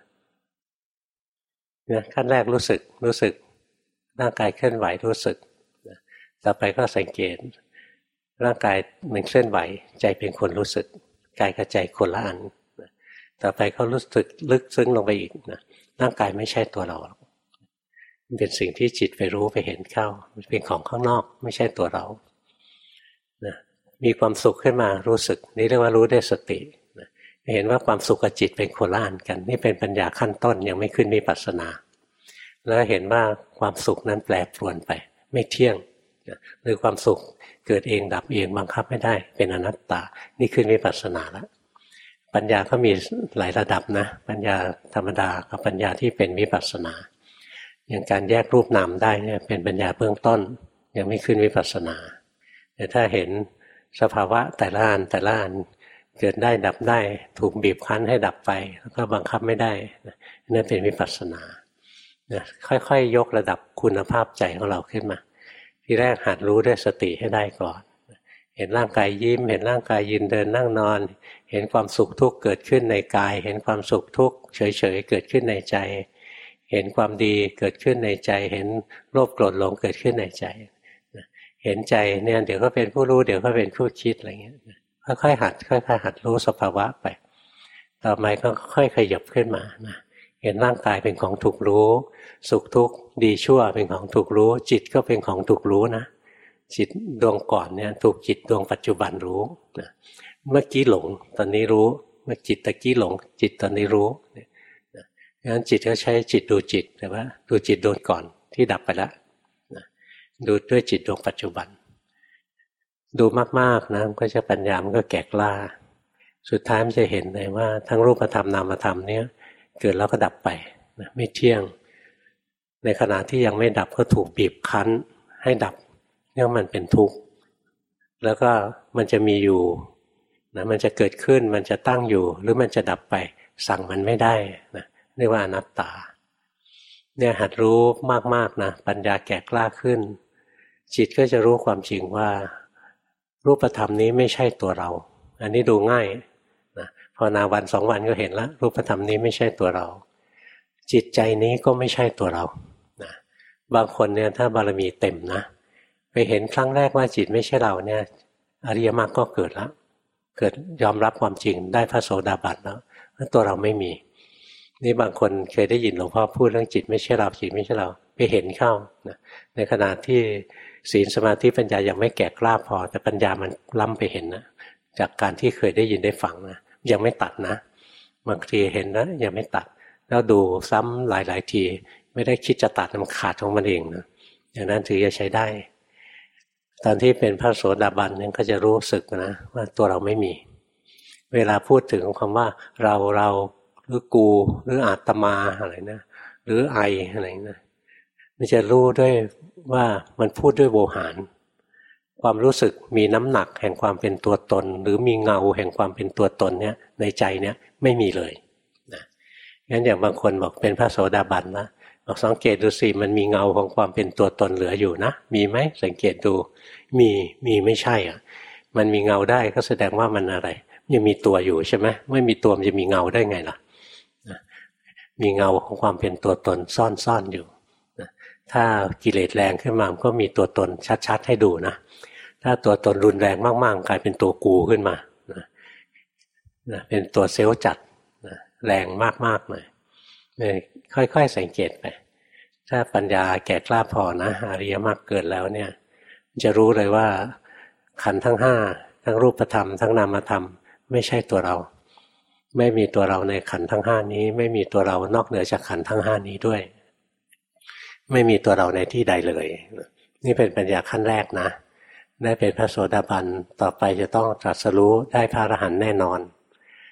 เนี่ยขั้นแรกรู้สึกรู้สึกร่างกายเคลื่อนไหวรู้สึกต่อไปก็สังเกตร่างกายมันเคลื่อนไหวใจเป็นคนรู้สึกกายกับใจคนละอันต่อไปเขารู้สึกลึกซึ้งลงไปอีกนะร่างกายไม่ใช่ตัวเรามันเป็นสิ่งที่จิตไปรู้ไปเห็นเข้ามันเป็นของข้างนอกไม่ใช่ตัวเรานะมีความสุขขึ้นมารู้สึกนี่เรียกว่ารู้ด้วยสตินะเห็นว่าความสุขกับจิตเป็นคนละอันกันนี่เป็นปัญญาขั้นต้นยังไม่ขึ้นวิปัสสนาแล้วเห็นว่าความสุขนั้นแปรปรวนไปไม่เที่ยงนะหรือความสุขเกิดเองดับเองบังคับไม่ได้เป็นอนัตตานี่ขึ้นวิปัสสนาแล้วปัญญาก็มีหลายระดับนะปัญญาธรรมดากับปัญญาที่เป็นวิปัสสนาอย่างการแยกรูปนามได้เนี่ยเป็นปัญญาเบื้องต้นยังไม่ขึ้นวิปัสสนาแต่ถ้าเห็นสภาวะแต่ละอันแต่ละอันเกิดได้ดับได้ถูกบีบคั้นให้ดับไปแล้วก็บังคับไม่ได้นั่นเป็นวิปัสสนาค่อยๆ ย, ยกระดับคุณภาพใจของเราขึ้นมาที่แรกหัดรู้ด้วยสติให้ได้ก่อนเห็นร่างกายยิ้มเห็นร่างกายยืนเดินนั่งนอนเห็นความสุขทุกข์เกิดขึ้นในกายเห็นความสุขทุกข์เฉยๆเกิดขึ้นในใจเห็นความดีเกิดขึ้นในใจเห็นโลภโกรธหลงเกิดขึ้นในใจเห็นใจเนี่ยเดี๋ยวก็เป็นผู้รู้เดี๋ยวก็เป็นผู้คิดอะไรเงี้ยค่อยๆหัดค่อยๆหัดรู้สภาวะไปต่อไปก็ค่อยขยับขึ้นมานะเห็นร่างกายเป็นของถูกรู้สุขทุกข์ดีชั่วเป็นของถูกรู้จิตก็เป็นของถูกรู้นะจิตดวงก่อนเนี่ยถูกจิตดวงปัจจุบันรู้นะเมื่อกี้หลงตอนนี้รู้เมื่อจิตตะกี้หลงจิตตอนนี้รู้นะงั้นจิตก็ใช้จิตดูจิตแต่ว่าดูจิตดวงก่อนที่ดับไปแล้วนะดูด้วยจิตดวงปัจจุบันดูมากๆนะก็จะปัญญามันก็แก่กล้าสุดท้ายมันจะเห็นเลยว่าทั้งรูปธรรมนามธรรมเนี่ยเกิดแล้วก็ดับไปนะไม่เที่ยงในขณะที่ยังไม่ดับก็ถูกบีบคั้นให้ดับเนี่ยมันเป็นทุกข์แล้วก็มันจะมีอยู่นะมันจะเกิดขึ้นมันจะตั้งอยู่หรือมันจะดับไปสั่งมันไม่ได้นะเรียกว่าอนัตตาเนี่ยหัดรู้มากๆนะปัญญาแก่กล้าขึ้นจิตก็จะรู้ความจริงว่ารูปธรรมนี้ไม่ใช่ตัวเราอันนี้ดูง่ายนะภาวนาวันสองวันก็เห็นแล้วรูปธรรมนี้ไม่ใช่ตัวเราจิตใจนี้ก็ไม่ใช่ตัวเรานะบางคนเนี่ยถ้าบารมีเต็มนะไปเห็นครั้งแรกว่าจิตไม่ใช่เราเนี่ยอริยมรรคก็เกิดแล้วเกิดยอมรับความจริงได้พระโสดาบันแล้วว่าตัวเราไม่มีนี่บางคนเคยได้ยินหลวงพ่อพูดเรื่องจิตไม่ใช่เราจิตไม่ใช่เราไปเห็นเข้านะในขณะที่ศีลสมาธิปัญญายังไม่แก่กล้าพอแต่ปัญญามันล้ำไปเห็นนะจากการที่เคยได้ยินได้ฟังนะยังไม่ตัดนะบางทีเห็นนะยังไม่ตัดแล้วดูซ้ำหลายๆทีไม่ได้คิดจะตัดมันขาดของมันเองนะอย่างนั้นถือจะใช้ได้ตอนที่เป็นพระโสดาบันเนี่ยก็จะรู้สึกนะว่าตัวเราไม่มีเวลาพูดถึงคำว่าเราเราหรือกูหรืออาตมาอะไรนะหรือไออะไรนะมันจะรู้ด้วยว่ามันพูดด้วยโวหารความรู้สึกมีน้ำหนักแห่งความเป็นตัวตนหรือมีเงาแห่งความเป็นตัวตนเนี่ยในใจเนี่ยไม่มีเลยนะงั้นอย่างบางคนบอกเป็นพระโสดาบันนะบอกสังเกตดูสิมันมีเงาของความเป็นตัวตนเหลืออยู่นะมีไหมสังเกตดูมีมีไม่ใช่อ่ะมันมีเงาได้ก็แสดงว่ามันอะไรยังมีตัวอยู่ใช่ไหมไม่มีตัวมันจะมีเงาได้ไงล่ะมีเงาของความเป็นตัวตนซ่อนๆอยู่ถ้ากิเลสแรงขึ้นมาก็มีตัวตนชัดๆให้ดูนะถ้าตัวตนรุนแรงมากๆกลายเป็นตัวกูขึ้นมานะนะเป็นตัวเซลล์จัดนะแรงมากๆเลยค่อยๆสังเกตไปถ้าปัญญาแก่กล้าพอนะอริยมรรคเกิดแล้วเนี่ยจะรู้เลยว่าขันธ์ทั้งห้าทั้งรูปธรรมทั้งนามธรรมไม่ใช่ตัวเราไม่มีตัวเราในขันธ์ทั้งห้านี้ไม่มีตัวเรานอกเหนือจากขันธ์ทั้งห้านี้ด้วยไม่มีตัวเราในที่ใดเลยนี่เป็นปัญญาขั้นแรกนะได้เป็นพระโสดาบันต่อไปจะต้องตรัสรู้ได้พระอรหันต์แน่นอน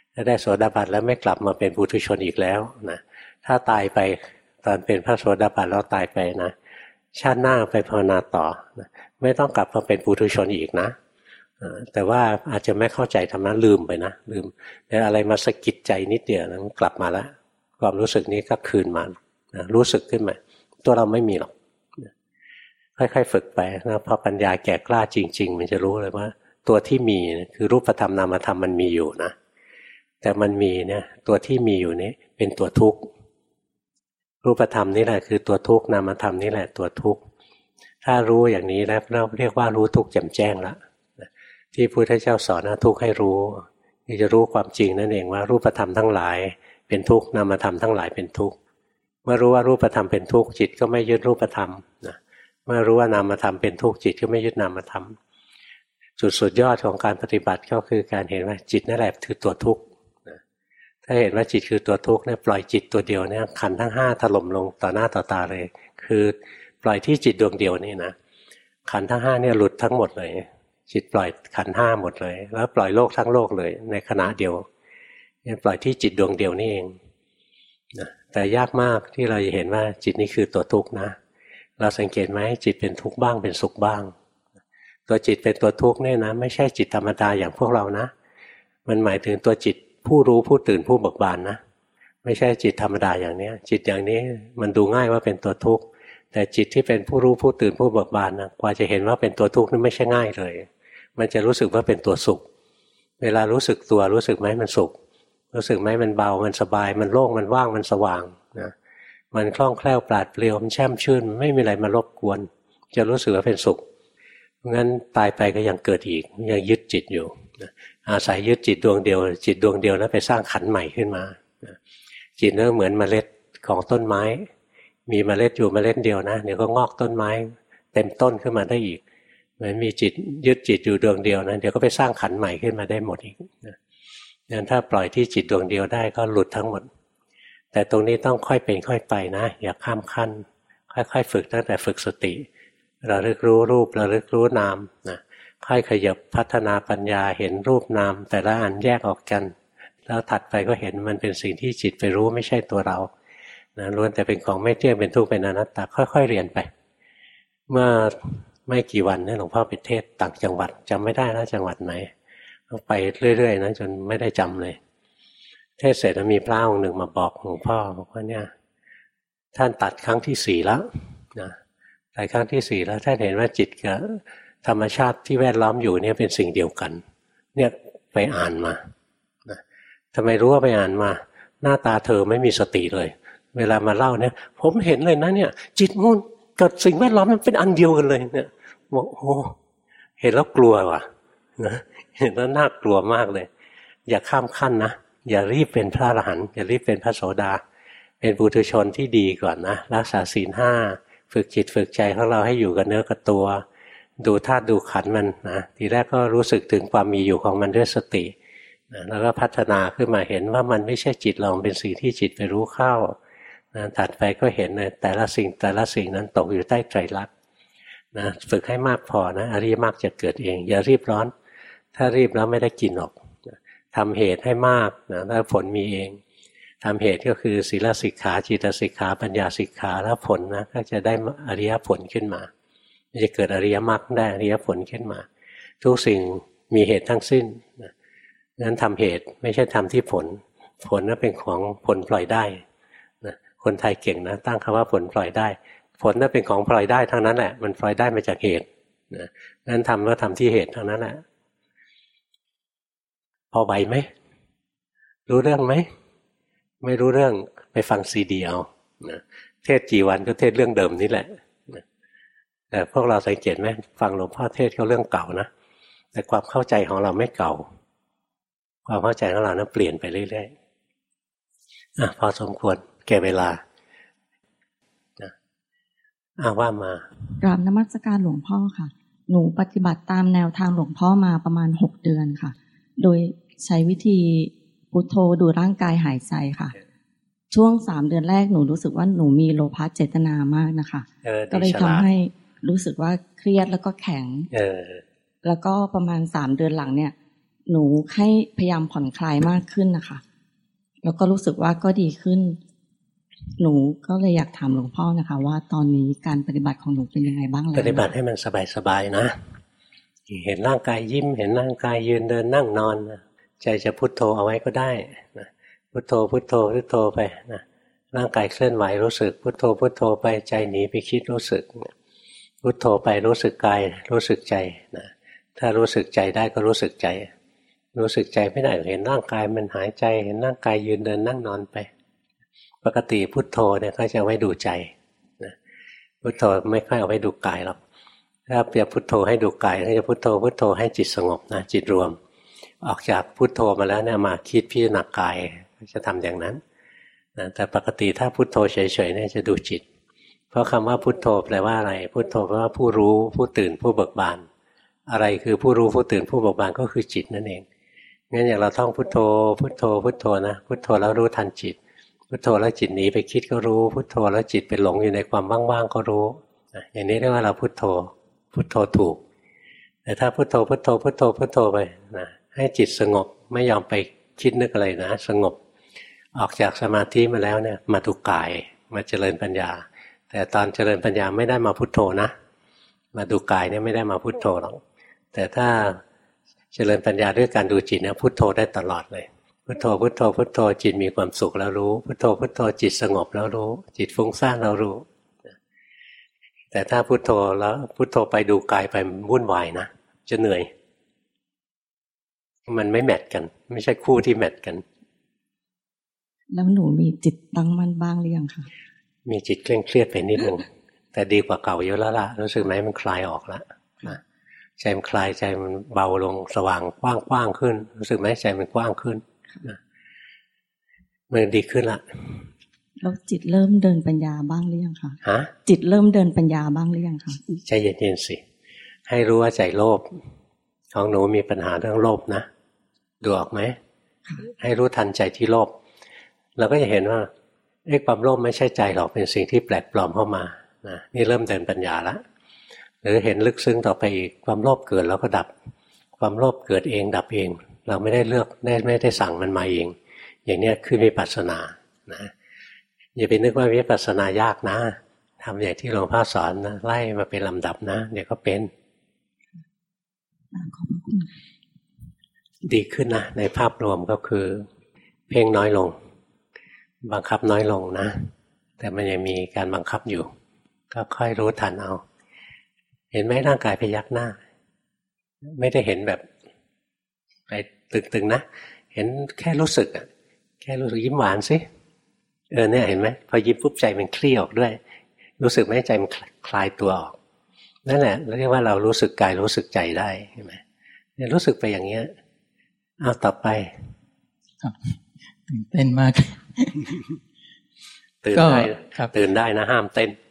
ถ้าได้โสดาบันแล้วไม่กลับมาเป็นปุถุชนอีกแล้วนะถ้าตายไปตอนเป็นพระโสดาบันแล้วตายไปนะชาติหน้าไปภาวนาต่อนะไม่ต้องกลับมาเป็นปุถุชนอีกนะแต่ว่าอาจจะไม่เข้าใจธรรมะลืมไปนะลืมแต่อะไรมาสะกิดใจนิดเดียวนะกลับมาแล้วความรู้สึกนี้ก็คืนมานะรู้สึกขึ้นมาตัวเราไม่มีหรอกค่อยๆฝึกไปนะพอปัญญาแก่กล้าจริงๆมันจะรู้เลยว่าตัวที่มีคือรูปธรรมนามธรรมมันมีอยู่นะแต่มันมีเนี่ยตัวที่มีอยู่นี้เป็นตัวทุกข์รูปธรรมนี่แหละคือตัวทุกข์นามธรรมนี่แหละตัวทุกข์ถ้ารู้อย่างนี้แล้วเราเรียกว่ารู้ทุกข์แจ่มแจ้งแล้วที่พุทธเจ้าสอนนะทุกข์ให้รู้ที่จะรู้ความจริงนั่นเองว่ารูปธรรมทั้งหลายเป็นทุกข์นามธรรมทั้งหลายเป็นทุกข์เมื่อรู้ว่ารูปธรรมเป็นทุกข์จิตก็ไม่ยึดรูปธรรมนะเมื่อรู้ว่านามธรรมเป็นทุกข์จิตก็ไม่ยึดนามธรรมจุดสุดยอดของการปฏิบัติก็คือการเห็นว่าจิตนั่นแหละคือตัวทุกข์ถ้าเห็นว่าจิตคือตัวทุกข์เนี่ยปล่อยจิตตัวเดียวเนี่ยขันธ์ทั้งห้าถล่มลงต่อหน้าต่อตาเลยคือปล่อยที่จิตดวงเดียวนี่นะขันธ์ทั้งห้าเนี่ยหลุดทั้งหมดเลยจิตปล่อยขันธ์ห้าหมดเลยแล้วปล่อยโลกทั้งโลกเลยในขณะเดียวเนี่ยปล่อยที่จิตดวงเดียวนี่เองนะแต่ยากมากที่เราจะเห็นว่าจิตนี้คือตัวทุกข์นะเราสังเกตไหมจิตเป็นทุกข์บ้างเป็นสุขบ้างตัวจิตเป็นตัวทุกข์เนี่ยนะไม่ใช่จิตธรรมดาอย่างพวกเรานะมันหมายถึงตัวจิตผู้รู้ผู้ตื่นผู้เบิกบานนะไม่ใช่จิตธรรมดาอย่างนี้จิตอย่างนี้มันดูง่ายว่าเป็นตัวทุกข์แต่จิตที่เป็นผู้รู้ผู้ตื่นผู้เบิกบานนะกว่าจะเห็นว่าเป็นตัวทุกข์นี่ไม่ใช่ง่ายเลยมันจะรู้สึกว่าเป็นตัวสุขเวลารู้สึกตัวรู้สึกไหมมันสุขรู้สึกไหมมันเบามันสบายมันโล่งมันว่างมันสว่างนะมันคล่องแคล่วปราดเปรียวมันแช่มชื่นไม่มีอะไรมารบกวนจะรู้สึกว่าเป็นสุขงั้นตายไปก็ยังเกิดอีกยังยึดจิตอยู่อาศัยยึดจิตดวงเดียวจิตดวงเดียวแล้วไปสร้างขันธ์ใหม่ขึ้นมาจิตนั่นเหมือนเมล็ดของต้นไม้มีเมล็ดอยู่เมล็ดเดียวนะเดี๋ยวก็งอกต้นไม้เต็มต้นขึ้นมาได้อีกเหมือนมีจิตยึดจิตอยู่ดวงเดียวนะเดี๋ยวก็ไปสร้างขันธ์ใหม่ขึ้นมาได้หมดอีกงั้นถ้าปล่อยที่จิตดวงเดียวได้ก็หลุดทั้งหมดแต่ตรงนี้ต้องค่อยเป็นค่อยไปนะอย่าข้ามขั้นค่อยๆฝึกตั้งแต่ฝึกสติระลึกรู้รูประลึกรู้นามนะค่อยขยับพัฒนาปัญญาเห็นรูปนามแต่ละอันแยกออกกันแล้วถัดไปก็เห็นมันเป็นสิ่งที่จิตไปรู้ไม่ใช่ตัวเรานะล้วนแต่เป็นของไม่เที่ยงเป็นทุกข์เป็นอนัตตาค่อยๆเรียนไปเมื่อไม่กี่วันนี่หลวงพ่อไปเทศต่างจังหวัดจำไม่ได้นะจังหวัดไหนไปเรื่อยๆนะจนไม่ได้จำเลยเทศเสร็จแล้วมีพระองค์หนึ่งมาบอกหลวงพ่อบอกว่าเนี่ยท่านตัดครั้งที่สี่แล้วนะตัดครั้งที่สี่แล้วท่านเห็นว่าจิตกับธรรมชาติที่แวดล้อมอยู่เนี่ยเป็นสิ่งเดียวกันเนี่ยไปอ่านมานะทำไมรู้ว่าไปอ่านมาหน้าตาเธอไม่มีสติเลยเวลามาเล่าเนี่ยผมเห็นเลยนะเนี่ยจิตมุ่นกับสิ่งแวดล้อมมันเป็นอันเดียวกันเลยเนี่ยบอกโอ้เห็นแล้วกลัวว่ะนะเห็นแล้วน่ากลัวมากเลยอย่าข้ามขั้นนะอย่ารีบเป็นพระอรหันต์อย่ารีบเป็นพระโสดาเป็นปุถุชนที่ดีก่อนนะรักษาศีลห้าฝึกจิตฝึกใจของเราให้อยู่กับเนื้อกับตัวดูธาตุดูขันธ์มันนะทีแรกก็รู้สึกถึงความมีอยู่ของมันด้วยสตินะแล้วก็พัฒนาขึ้นมาเห็นว่ามันไม่ใช่จิตเราเป็นสิ่งที่จิตไปรู้เข้านะถัดไปก็เห็นเลยแต่ละสิ่งแต่ละสิ่งนั้นตกอยู่ใต้ไตรลักษณ์นะฝึกให้มากพอนะอริยมรรคจะเกิดเองอย่ารีบร้อนถ้ารีบแล้วไม่ได้กินหรอกนะทำเหตุให้มากนะแล้วผลมีเองทำเหตุก็คือศีลสิกขาจิตสิกขาปัญญาสิกขาแล้วผลนะก็จะได้อริยผลขึ้นมาจะเกิดอริยมรรคได้อริยผลขึ้นมาทุกสิ่งมีเหตุทั้งสิ้นนะงั้นทำเหตุไม่ใช่ทำที่ผลผลนั้นเป็นของผลปล่อยได้นะคนไทยเก่งนะตั้งคำว่าผลปล่อยได้ผลนั้นเป็นของปล่อยได้ทั้งนั้นแหละมันปล่อยได้มาจากเหตุนะงั้นทำก็ทำที่เหตุทั้งนั้นแหละพอไหวไหมรู้เรื่องไหมไม่รู้เรื่องไปฟังซีดีเอานะเทศกี่วันก็เทศเรื่องเดิมนี่แหละนะแต่พวกเราสังเกตไหมฟังหลวงพ่อเทศเขาเรื่องเก่านะแต่ความเข้าใจของเราไม่เก่าความเข้าใจของเรานั้นเปลี่ยนไปเรื่อยๆอ่ะพอสมควรแก่เวลานะอ่ะว่ามากราบนมัสการหลวงพ่อค่ะหนูปฏิบัติตามแนวทางหลวงพ่อมาประมาณหกเดือนค่ะโดยใช้วิธีพุทโธดูร่างกายหายใจค่ะช่วงสามเดือนแรกหนูรู้สึกว่าหนูมีโลภะเจตนามากนะคะก็เลยทำให้รู้สึกว่าเครียดแล้วก็แข็งแล้วก็ประมาณสามเดือนหลังเนี่ยหนูให้พยายามผ่อนคลายมากขึ้นนะคะแล้วก็รู้สึกว่าก็ดีขึ้นหนูก็เลยอยากถามหลวงพ่อนะคะว่าตอนนี้การปฏิบัติของหนูเป็นยังไงบ้างแล้วปฏิบัติให้มันสบายๆนะเห็นร่างกายยิ้มเห็นร่างกายยืนเดินนั่งนอนใจจะพุทโธเอาไว้ก็ได้นะพุทโธพุทโธพุทโธไปนะร่างกายเคลื่อนไหวรู้สึกพุทโธพุทโธไปใจหนีไปคิดรู้สึกพุทโธไปรู้สึกกายรู้สึกใจนะถ้ารู้สึกใจได้ก็รู้สึกใจรู้สึกใจไม่ได้เห็นร่างกายมันหายใจเห็นร่างกายยืนเดินนั่งนอนไปปกติพุทโธเนี่ยเขาจะเอาไว้ดูใจนะพุทโธไม่ค่อยเอาไว้ดูกายหรอกถ้าเปรียบพุทโธให้ดูกายเขาจะพุทโธพุทโธให้จิตสงบนะจิตรวมออกจากพุทโธมาแล้วเนี่ยมาคิดพิจารณากายจะทำอย่างนั้นนะแต่ปกติถ้าพุทโธเฉยๆเนี่ยจะดูจิตเพราะคำว่าพุทโธแปลว่าอะไรพุทโธแปลว่าผู้รู้ผู้ตื่นผู้เบิกบานอะไรคือผู้รู้ผู้ตื่นผู้เบิกบานก็คือจิตนั่นเองงั้นอย่างเราท่องพุทโธพุทโธพุทโธนะพุทโธแล้วรู้ทันจิตพุทโธแล้วจิตหนีไปคิดก็รู้พุทโธแล้วจิตไปหลงอยู่ในความว่างๆก็รู้อย่างนี้เรียกว่าเราพุทโธพุทโธถูกแต่ถ้าพุทโธพุทโธพุทโธพุทโธไปนะให้จิตสงบไม่ยอมไปคิดนึกอะไรนะสงบออกจากสมาธิมาแล้วเนี่ยมาดูกายมาเจริญปัญญาแต่ตอนเจริญปัญญาไม่ได้มาพุทโธนะมาดูกายเนี่ยไม่ได้มาพุทโธหรอกแต่ถ้าเจริญปัญญาด้วยการดูจิตเนี่ยพุทโธได้ตลอดเลยพุทโธพุทโธพุทโธจิตมีความสุขแล้วรู้พุทโธพุทโธจิตสงบแล้วรู้จิตฟุ้งซ่านแล้วรู้แต่ถ้าพุทโธแล้วพุทโธไปดูกายไปวุ่นวายนะจะเหนื่อยมันไม่แมทกันไม่ใช่คู่ที่แมทกันแล้วหนูมีจิตตั้งมั่นบ้างหรือยังคะมีจิตเคร่งเครียดไปนิดนึงแต่ดีกว่าเก่าเยอะแล้วล่ะรู้สึกไหมมันคลายออกแล้วนะใจมันคลายใจมันเบาลงสว่างกว้างๆขึ้นรู้สึกไหมใจมันกว้างขึ้นนะมันดีขึ้นละแล้วจิตเริ่มเดินปัญญาบ้างหรือยังคะฮะจิตเริ่มเดินปัญญาบ้างหรือยังคะใจเย็นๆสิให้รู้ว่าใจโลภของหนูมีปัญหาเรื่องโลภนะดูออกไหมให้รู้ทันใจที่โลภเราก็จะเห็นว่าไอ้ความโลภไม่ใช่ใจหรอกเป็นสิ่งที่แปลกปลอมเข้ามานะนี่เริ่มเดินปัญญาแล้วหรือเห็นลึกซึ้งต่อไปอีกความโลภเกิดแล้วก็ดับความโลภเกิดเองดับเองเราไม่ได้เลือกได้ไม่ได้สั่งมันมาเองอย่างนี้คือวิปัสสนานะอย่าไปนึกว่าวิปัสสนายากนะทำอย่างที่หลวงพ่อสอนนะไล่มาเป็นลำดับนะเดี๋ยวก็เป็นดีขึ้นนะในภาพรวมก็คือเพ่งน้อยลงบังคับน้อยลงนะแต่มันยังมีการบังคับอยู่ก็ค่อยรู้ทันเอาเห็นไหมร่างกายพยักหน้าไม่ได้เห็นแบบไปตึงๆนะเห็นแค่รู้สึกอ่ะแค่รู้สึกยิ้มหวานสิเออเนี่ยเห็นไหมพอยิ้มปุ๊บใจมันคลี่ออกด้วยรู้สึกไหมใจมันคลายตัวออกนั่นแหละเรียกว่าเรารู้สึกกายรู้สึกใจได้เห็นไหมเนี่ยรู้สึกไปอย่างเงี้ยเอาต่อไปครับตื่นเต้นมากตื่นได้ตื่นได้นะห้ามเต้น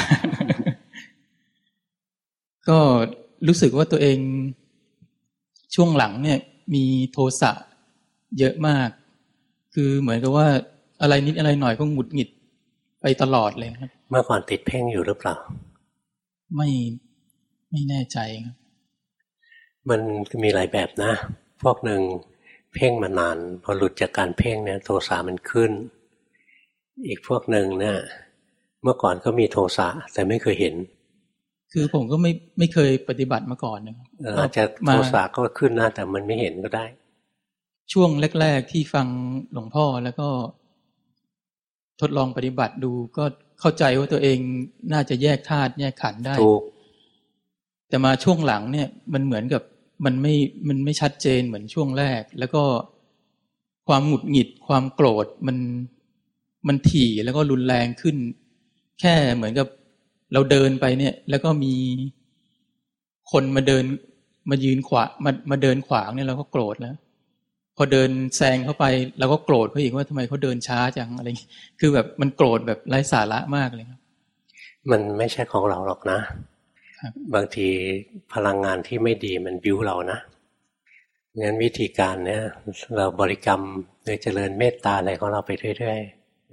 ก็รู้สึกว่าตัวเองช่วงหลังเนี่ยมีโทสะเยอะมากคือเหมือนกับว่าอะไรนิดอะไรหน่อยก็หงุดหงิดไปตลอดเลยครับเมื่อก่อนติดเพ่งอยู่หรือเปล่าไม่ไม่แน่ใจครับมันมีหลายแบบนะพวกหนึ่งเพ่งมานานพอหลุดจากการเพ่งเนี่ยโทสะมันขึ้นอีกพวกหนึ่งเนี่ยเมื่อก่อนก็มีโทสะแต่ไม่เคยเห็นคือผมก็ไม่ไม่เคยปฏิบัติมาก่อนนะครับอาจจะโทสะก็ขึ้นนะแต่มันไม่เห็นก็ได้ช่วงแรกๆที่ฟังหลวงพ่อแล้วก็ทดลองปฏิบัติดูก็เข้าใจว่าตัวเองน่าจะแยกธาตุแยกขันธ์ได้ถูกแต่มาช่วงหลังเนี่ยมันเหมือนกับมันไม่มันไม่ชัดเจนเหมือนช่วงแรกแล้วก็ความหงุดหงิดความโกรธมันมันถี่แล้วก็รุนแรงขึ้นแค่เหมือนกับเราเดินไปเนี่ยแล้วก็มีคนมาเดินมายืนขวางมามาเดินขวางเนี่ยเราก็โกรธแล้วพอเดินแซงเข้าไปเราก็โกรธเขาอีกว่าทำไมเขาเดินช้าจังอะไรคือแบบมันโกรธแบบไร้สาระมากเลยครับมันไม่ใช่ของเราหรอกนะบางทีพลังงานที่ไม่ดีมันบิ้วเรานะงั้นวิธีการเนี่ยเราบริกรรมโดยเจริญเมตตาอะไรของเราไปเรื่อย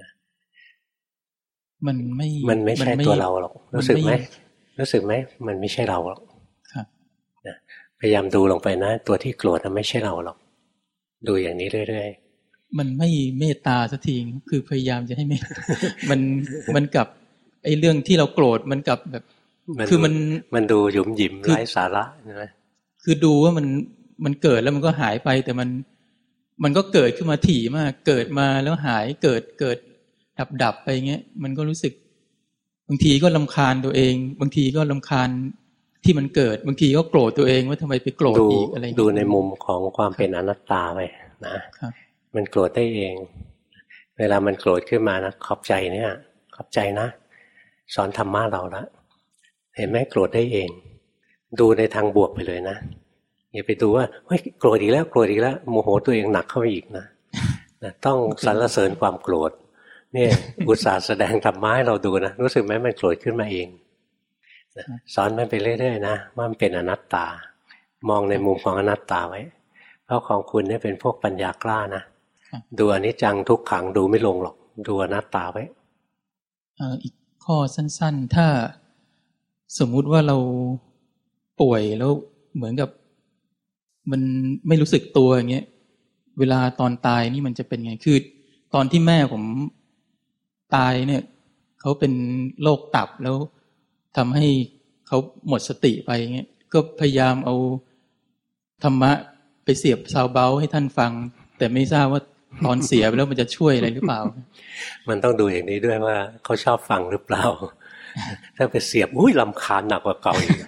ๆมันไม่มันไม่ใช่ตัวเราหรอกรู้สึกไหมรู้สึกไหมมันไม่ใช่เราหรอกนะพยายามดูลงไปนะตัวที่โกรธไม่ใช่เราหรอกดูอย่างนี้เรื่อยๆมันไม่เมตตาสักทีคือพยายามจะให้เมตมันมันกับไอ้เรื่องที่เราโกรธมันกับแบบคือมันมันดูหยุมหยิมไร้สาระใช่ไหมคือดูว่ามันมันเกิดแล้วมันก็หายไปแต่มันมันก็เกิดขึ้นมาถี่มากเกิดมาแล้วหายเกิดเกิดดับดับไปเงี้ยมันก็รู้สึกบางทีก็รำคาญตัวเองบางทีก็รำคาญที่มันเกิดบางทีก็โกรธตัวเองว่าทำไมไปโกรธอีกอะไรดูในมุมของความเป็นอนัตตาไปนะมันโกรธได้เองเวลามันโกรธขึ้นมานะขอบใจเนี่ยขอบใจนะสอนธรรมะเราละเห็นไหมโกรธได้เองดูในทางบวกไปเลยนะอย่าไปดูว่าเฮ้ยโกรธอีกแล้วโกรธอีกแล้วโมโหตัวเองหนักเข้าไปอีกนะนะต้องสรรเสริญความโกรธนี่อุตส่าห์แสดงธรรมะให้เราดูนะรู้สึกไหมมันโกรธขึ้นมาเองนะสอนมันไปเรื่อยๆนะว่ามันเป็นอนัตตามองในมุมของอนัตตาไว้เพราะของคุณเนี่ยเป็นพวกปัญญากล้านะดูอนิจจังทุกขังดูไม่ลงหรอกดูอนัตตาไว้อีกข้อสั้นๆถ้าสมมุติว่าเราป่วยแล้วเหมือนกับมันไม่รู้สึกตัวอย่างเงี้ยเวลาตอนตายนี่มันจะเป็นไงคือตอนที่แม่ผมตายเนี่ยเขาเป็นโรคตับแล้วทำให้เขาหมดสติไปเงี้ยก็พยายามเอาธรรมะไปเสียบซาวเบาให้ท่านฟังแต่ไม่ทราบว่าตอนเสียไปแล้วมันจะช่วยอะไรหรือเปล่ามันต้องดูอย่างนี้ด้วยว่าเขาชอบฟังหรือเปล่าถ้าไปเสียบอุ้ยรำคาญหนักกว่าเก่าอีก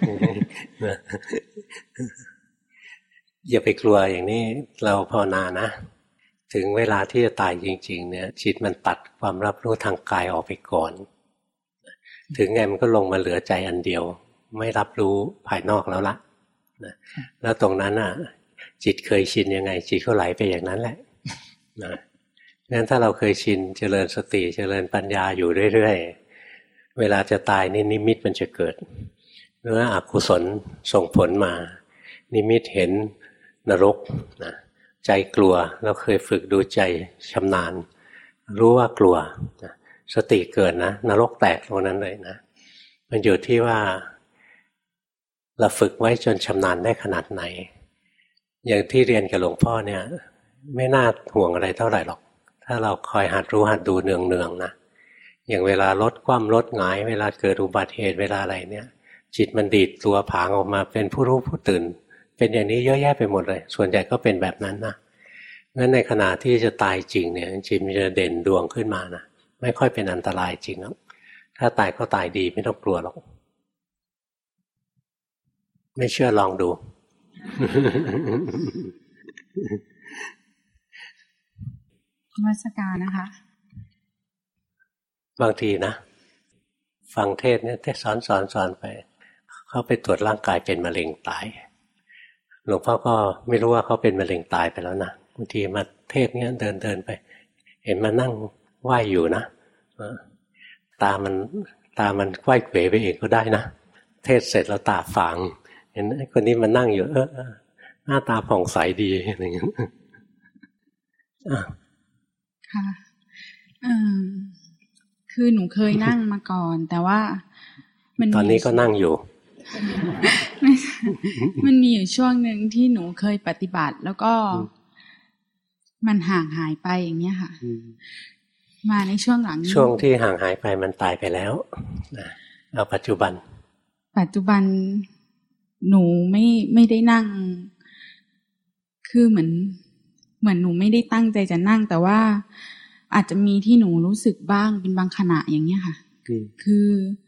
อย่าไปกลัวอย่างนี้เราภาวนานะถึงเวลาที่จะตายจริงๆเนี่ยจิตมันตัดความรับรู้ทางกายออกไปก่อนถึงไงมันก็ลงมาเหลือใจอันเดียวไม่รับรู้ภายนอกแล้วละนะแล้วตรงนั้นอ่ะจิตเคยชินยังไงจิตก็ไหลไปอย่างนั้นแหละนะงั้นถ้าเราเคยชินเจริญสติเจริญปัญญาอยู่เรื่อยๆเวลาจะตายนี่นิมิตมันจะเกิดเมื่ออกุศลส่งผลมานิมิตเห็นนรกนะใจกลัวเราเคยฝึกดูใจชำนาญรู้ว่ากลัวนะสติเกิดนะนรกแตกตรงนั้นเลยนะมันอยู่ที่ว่าเราฝึกไว้จนชำนาญได้ขนาดไหนอย่างที่เรียนกับหลวงพ่อเนี่ยไม่น่าห่วงอะไรเท่าไหร่หรอกถ้าเราคอยหัดรู้หัดดูเนืองๆนะอย่างเวลารถคว่ำรถหงายเวลาเกิดอุบัติเหตุเวลาอะไรเนี่ยจิตมันดีดตัวผางออกมาเป็นผู้รู้ผู้ตื่นเป็นอย่างนี้เยอะแยะไปหมดเลยส่วนใหญ่ก็เป็นแบบนั้นนะงั้นในขณะที่จะตายจริงเนี่ยจิตมันจะเด่นดวงขึ้นมานะไม่ค่อยเป็นอันตรายจริงหรอกถ้าตายก็ตายดีไม่ต้องกลัวหรอกไม่เชื่อลองดูนมัสการนะคะบางทีนะฟังเทศเนี่ยเทศสอนสอนสอนไปเขาไปตรวจร่างกายเป็นมะเร็งตายหลวงพ่อก็ไม่รู้ว่าเขาเป็นมะเร็งตายไปแล้วนะบางทีมาเทศเนี่ยเดินเดินไปเห็นมานั่งไหว้อยู่นะตามันตามันไหว้เขวไปเองก็ได้นะเทศเสร็จแล้วตาฝางเห็นไอ้คนนี้มันนั่งอยู่เออหน้าตาผ่องใสดีอะไรอย่างเงี้ยค่ะเออคือหนูเคยนั่งมาก่อนแต่ว่ามันตอนนี้ก็นั่งอยู่มันมีอยู่ช่วงหนึ่งที่หนูเคยปฏิบัติแล้วก็มันห่างหายไปอย่างเงี้ยค่ะมาในช่วงหลังช่วงที่ห่างหายไปมันตายไปแล้วเอาปัจจุบันปัจจุบันหนูไม่ไม่ได้นั่งคือเหมือนเหมือนหนูไม่ได้ตั้งใจจะนั่งแต่ว่าอาจจะมีที่หนูรู้สึกบ้างเป็นบางขณะอย่างเงี้ยค่ะคือ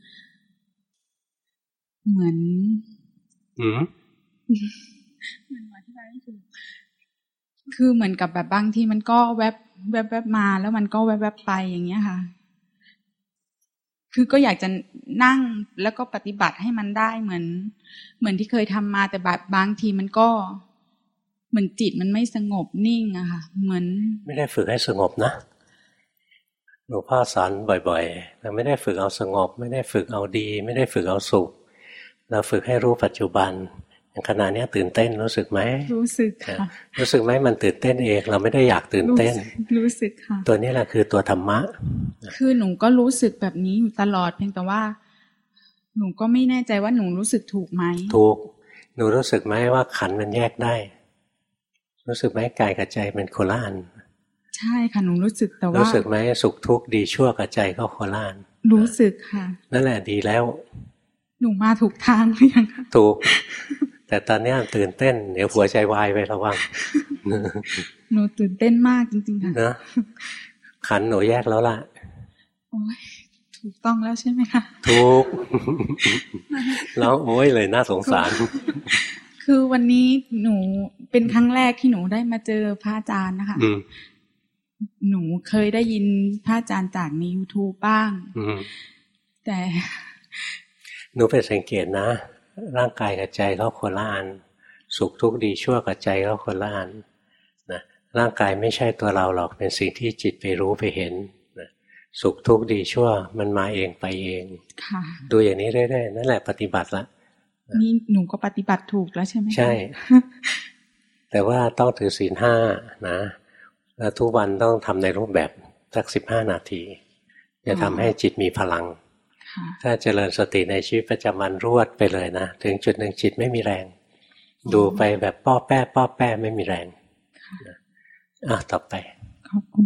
เหมือนอืมมันอธิบายไม่ถูกคือเหมือนกับแบบบางทีมันก็แวบแวบแวบมาแล้วมันก็แวบแวบไปอย่างเงี้ยค่ะคือก็อยากจะนั่งแล้วก็ปฏิบัติให้มันได้เหมือนเหมือนที่เคยทำมาแต่แบบบางทีมันก็เหมือนจิตมันไม่สงบนิ่งอะค่ะเหมือนไม่ได้ฝึกให้สงบนะหลวงพ่อสอนบ่อยๆเราไม่ได้ฝึกเอาสงบไม่ได้ฝึกเอาดีไม่ได้ฝึกเอาสุขเราฝึกให้รู้ปัจจุบันอย่างขณะนี้ตื่นเต้นรู้สึกไหมรู้สึกค่ะรู้สึกไหมมันตื่นเต้นเองเราไม่ได้อยากตื่นเต้นรู้สึกค่ะตัวนี้แหละคือตัวธรรมะคือหนูก็รู้สึกแบบนี้อยู่ตลอดเพียงแต่ว่าหนูก็ไม่แน่ใจว่าหนูรู้สึกถูกไหมถูกหนูรู้สึกไหมว่าขันธ์มันแยกได้รู้สึกไหมกายกับใจมันคนละอันใช่ค่ะหนูรู้สึกแต่ว่ารู้สึกไหมสุขทุกข์ดีชั่วกับใจก็คนละอันรู้สึกค่ะนั่นแหละดีแล้วหนูมาถูกทางหรือยังคะถูกแต่ตอนนี้ตื่นเต้นเดี๋ยวหัวใจวายไประวังหนูตื่นเต้นมากจริงๆค่ะนะขันธ์หนูแยกแล้วล่ะโอ้ยถูกต้องแล้วใช่ไหมคะถูกแล้วโอ้ยเลยน่าสงสารคือวันนี้หนูเป็นครั้งแรกที่หนูได้มาเจอพระอาจารย์นะคะหนูเคยได้ยินพระอาจารย์จากใน YouTube บ้างแต่หนูไปสังเกตนะร่างกายกับใจเขาคนละอันสุขทุกข์ดีชั่วกับใจเขาคนละอันนะร่างกายไม่ใช่ตัวเราหรอกเป็นสิ่งที่จิตไปรู้ไปเห็นนะสุขทุกข์ดีชั่วมันมาเองไปเองดูอย่างนี้เรื่อยๆนั่นแหละปฏิบัติละนี่หนูก็ปฏิบัติถูกแล้วใช่ไหมใช่แต่ว่าต้องถือศีลห้านะแล้วทุกวันต้องทำในรูปแบบสักสิบห้านาทีจะทำให้จิตมีพลังถ้าเจริญสติในชีวิตประจำวันรวดไปเลยนะถึงจุดหนึ่งจิตไม่มีแรงดูไปแบบป้อแป้ป้อแป้ไม่มีแรงอ่ะต่อไปขอบคุณ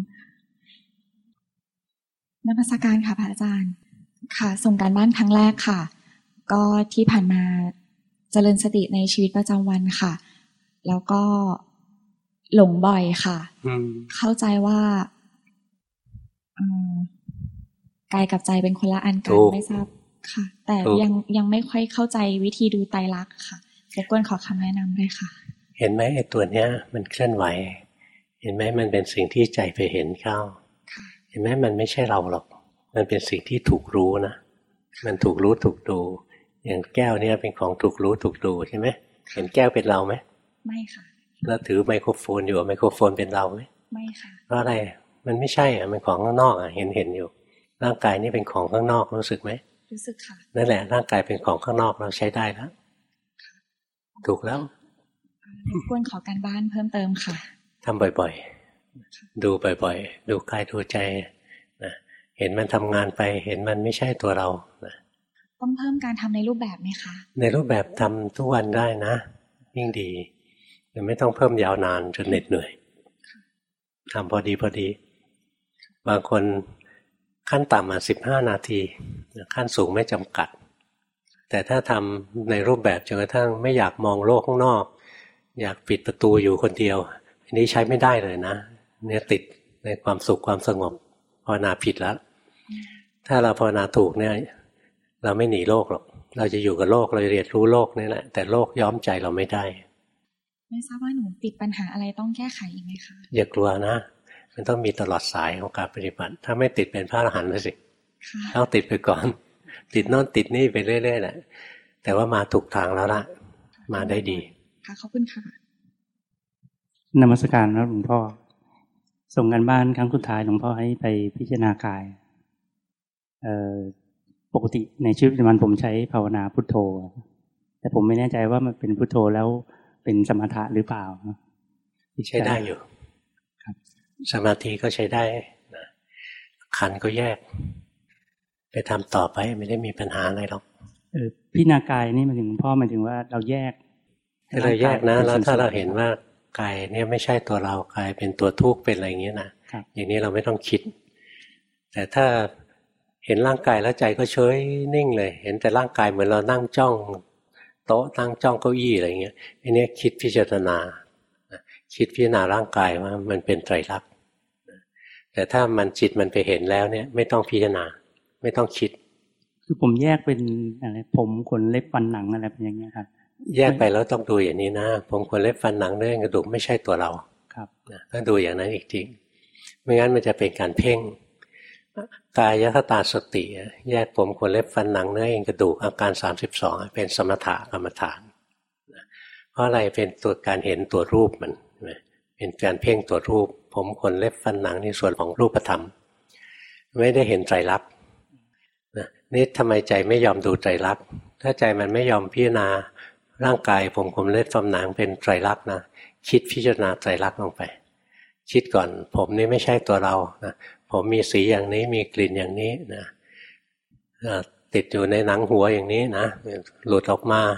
นมัสการค่ะพระอาจารย์ค่ะส่งการบ้านครั้งแรกค่ะก็ที่ผ่านมาเจริญสติในชีวิตประจำวันค่ะแล้วก็หลงบ่อยค่ะเข้าใจว่ากายกับใจเป็นคนละอันกันไม่ทราบค่ะแต่ยังยังไม่ค่อยเข้าใจวิธีดูไตรลักษณ์ค่ะรบกวนขอคำแนะนำด้วยค่ะเห็นไหมไอ้ตัวเนี้ยมันเคลื่อนไหวเห็นไหมมันเป็นสิ่งที่ใจไปเห็นเข้าเห็นไหมมันไม่ใช่เราหรอกมันเป็นสิ่งที่ถูกรู้นะมันถูกรู้ถูกดูอย่างแก้วเนี่ยเป็นของถูกรู้ถูกดูใช่ไหมเห็นแก้วเป็นเราไหมไม่ค่ะแล้วถือไมโครโฟนอยู่ไมโครโฟนเป็นเราไหมไม่ค่ะเพราะอะไรมันไม่ใช่อ่ะมันของข้างนอกอ่ะเห็นเห็นอยู่ร่างกายนี่เป็นของข้างนอกรู้สึกไหมรู้สึกค่ะนั่นแหละร่างกายเป็นของข้างนอกเราใช้ได้แล้วถูกแล้วควรขอการบ้านเพิ่มเติมค่ะทำบ่อยๆดูบ่อยๆดูกายดูใจนะเห็นมันทำงานไปเห็นมันไม่ใช่ตัวเรานะต้องเพิ่มการทำในรูปแบบไหมคะในรูปแบบทำทุกวันได้นะยิ่งดีแต่ไม่ต้องเพิ่มยาวนานจนเหน็ดเหนื่อยทำพอดีพอดีบางคนขั้นต่ำมาสิบห้านาทีขั้นสูงไม่จำกัดแต่ถ้าทำในรูปแบบจนกระทั่งไม่อยากมองโลกข้างนอกอยากปิดประตูอยู่คนเดียวอันนี้ใช้ไม่ได้เลยนะเนี่ยติดในความสุขความสงบภาวนาผิดแล้วถ้าเราภาวนาถูกเนี่ยเราไม่หนีโลกหรอกเราจะอยู่กับโลกเราเรียนรู้โลกนี่แหละแต่โลกย้อมใจเราไม่ได้ไม่ทราบว่าหนูติดปัญหาอะไรต้องแก้ไขอีกไหมคะอย่ากลัวนะมันต้องมีตลอดสายของการปฏิบัติถ้าไม่ติดเป็นพระอรหันต์เลยสิต้องติดไปก่อนติดโน่นติดนี่ไปเรื่อยๆแหละแต่ว่ามาถูกทางแล้วล่ะมาได้ดีค่ะขอบคุณค่ะนมัสการครับหลวงพ่อส่งกันบ้านครั้งสุดท้ายหลวงพ่อให้ไปพิจารณากายเอ่อปกติในชีวิตประจำวันผมใช้ภาวนาพุทโธแต่ผมไม่แน่ใจว่ามันเป็นพุทโธแล้วเป็นสมถะหรือเปล่าใช้ได้อยู่ครับสมาธิก็ใช้ได้นะขันธ์ก็แยกไปทำต่อไปไม่ได้มีปัญหาอะไรหรอกเออพิจารณากายนี่มันถึงพ่อมันถึงว่าเราแยกถ้าเราแยกนะแล้วถ้าเราเห็นว่ากายเนี่ยไม่ใช่ตัวเรากายเป็นตัวทุกข์เป็นอะไรอย่างเงี้ยนะอย่างนี้เราไม่ต้องคิดแต่ถ้าเห็นร่างกายแล้วใจก็เฉยนิ่งเลยเห็นแต่ร่างกายเหมือนเรานั่งจ้องโต๊ะนั่งจ้องเก้าอี้อะไรเงี้ยอันนี้คิดพิจารณาคิดพิจารณาร่างกายว่ามันเป็นไตรลักษณ์แต่ถ้ามันจิตมันไปเห็นแล้วเนี่ยไม่ต้องพิจารณาไม่ต้องคิดคือผมแยกเป็นอะไรผมขนเล็บฟันหนังอะไรแบบอย่างเงี้ยครับแยกไปแล้วต้องดูอย่างนี้นะผมขนเล็บฟันหนังเนื้อกระดูกไม่ใช่ตัวเราครับต้องดูอย่างนั้นอีกทีไม่งั้นมันจะเป็นการเพ่งกายคตาสติแยกผมขนเล็บฟันหนังเนื้อเอ็นกระดูกอาการสามสิบสองเป็นสมถะกรรมฐานเพราะอะไรเป็นตัวการเห็นตัวรูปมันเป็นการเพ่งตัวรูปผมขนเล็บฟันหนังในส่วนของรูปธรรมไม่ได้เห็นไตรลักษณ์นี่ทำไมใจไม่ยอมดูไตรลักษณ์ถ้าใจมันไม่ยอมพิจารณาร่างกายผมขนเล็บฟันหนังเป็นไตรลักษณ์นะคิดพิจารณาไตรลักษณ์ลงไปคิดก่อนผมนี่ไม่ใช่ตัวเรานะผมมีสีอย่างนี้มีกลิ่นอย่างนี้นะติดอยู่ในหนังหัวอย่างนี้นะหลุดออกมา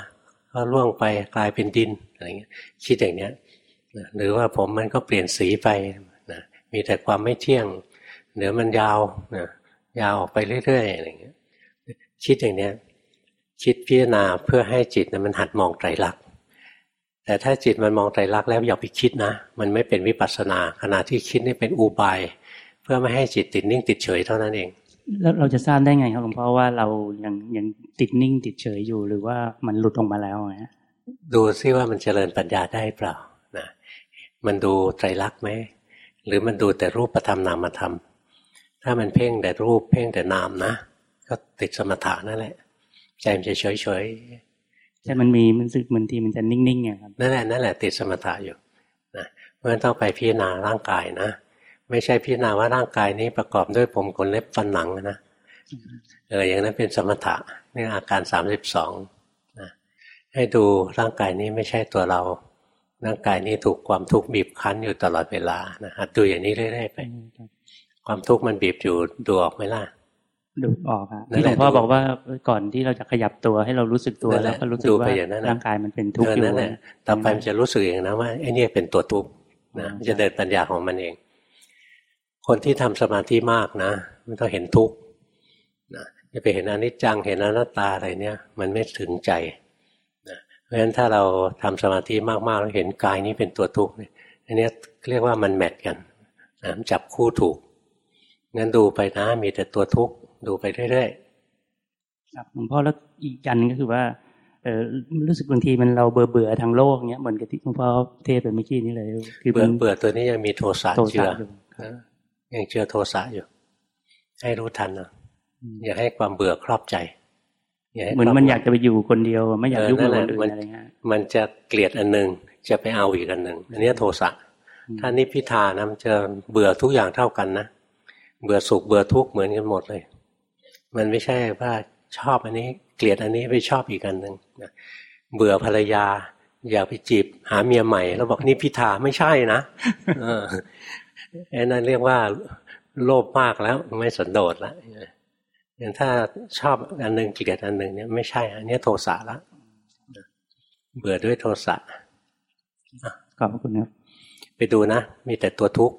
ก็ล่วงไปกลายเป็นดินอะไรเงี้ยคิดอย่างเนี้ยหรือว่าผมมันก็เปลี่ยนสีไปนะมีแต่ความไม่เที่ยงเดี๋ยวมันยาวนะยาวออกไปเรื่อยๆอะไรเงี้ยคิดอย่างเนี้ยคิดพิจารณาเพื่อให้จิตนะมันหัดมองไตรลักษณ์แต่ถ้าจิตมันมองไตรลักษณ์แล้วอย่าไปคิดนะมันไม่เป็นวิปัสสนาขณะที่คิดนี่เป็นอุบายเพื่อไม่ให้จิตติดนิ่งติดเฉยเท่านั้นเองแล้วเราจะทราบได้ไงครับหลวงพ่อว่าเรายังยังติดนิ่งติดเฉยอยู่หรือว่ามันหลุดออกมาแล้วฮะดูซิว่ามันเจริญปัญญาได้เปล่านะมันดูไตรลักษณ์ไหมหรือมันดูแต่รูปธรรมนามธรรมถ้ามันเพ่งแต่รูปเพ่งแต่นามนะก็ติดสมถะนั่นแหละใจมันจะเฉยเฉยใช่มันมีมันสึกมันทีมันจะนิ่งๆไงครับนั่นแหละนั่นแหละติดสมถะอยู่นะเพราะฉะนั้นต้องไปพิจารณาร่างกายนะไม่ใช่พิจารณาว่าร่างกายนี้ประกอบด้วยผมขนเล็บฟันหนังนะเอออย่างนั้นเป็นสมถะนี่อาการสามสิบสองนะให้ดูร่างกายนี้ไม่ใช่ตัวเราร่างกายนี้ถูกความทุกข์บีบคั้นอยู่ตลอดเวลานะหัดดูอย่างนี้เรื่อยๆไปความทุกข์มันบีบอยู่ดูออกไหมล่ะดูออกครับที่หลวงพ่อบอกว่าก่อนที่เราจะขยับตัวให้เรารู้สึกตัวแล้วก็รู้สึกว่าร่างกายมันเป็นทุกข์อยู่ต่อไปมันจะรู้สึกเองนะว่าไอ้นี่เป็นตัวทุกข์นะจะเดินปัญญาของมันเองคนที่ทำสมาธิมากนะมันต้องเห็นทุกข์นะจะไปเห็นอนิจจังเห็นอนัตตาอะไรเนี่ยมันไม่ถึงใจนะเพราะฉะนั้นถ้าเราทำสมาธิมากๆแล้วเห็นกายนี้เป็นตัวทุกข์เนี่ยอันนี้เรียกว่ามันแมทกันนะจับคู่ถูกงั้นดูไปนะมีแต่ตัวทุกข์ดูไปเรื่อยๆครับหลวงพ่อแล้วอีกอันนึงก็คือว่าเออรู้สึกบางทีมันเราเบื่อเบื่อทางโลกเนี้ยเหมือนกับที่หลวงพ่อเทศไปเมื่อกี้นี้เลยคือเบื่อเบื่อตัวนี้ยังมีโทสะเจือยังเจือโทสะอยู่ให้รู้ทันนะอย่าให้ความเบื่อครอบใจเหมือนมันอยากจะไปอยู่คนเดียวไม่อยากยุ่งกับคนอื่นอะไรเงี้ยมันจะเกลียดอันนึงจะไปเอาอีกอันนึงอันนี้โทสะถ้านิพพิทานะมันจะเบื่อทุกอย่างเท่ากันนะเบื่อสุขเบื่อทุกข์เหมือนกันหมดเลยมันไม่ใช่ว่าชอบอันนี้เกลียดอันนี้ไปชอบอีกอันนึงนะเบื่อภรรยาอยากไปจีบหาเมียใหม่แล้วบอกนิพพิทาไม่ใช่นะเออไอ้นั่นเรียกว่าโลภมากแล้วไม่สันโดษแล้วอย่างถ้าชอบอันนึงเกลียดอันนึงเนี่ยไม่ใช่อันนี้โทสะละเบื่อด้วยโทสะขอบคุณครับไปดูนะมีแต่ตัวทุกข์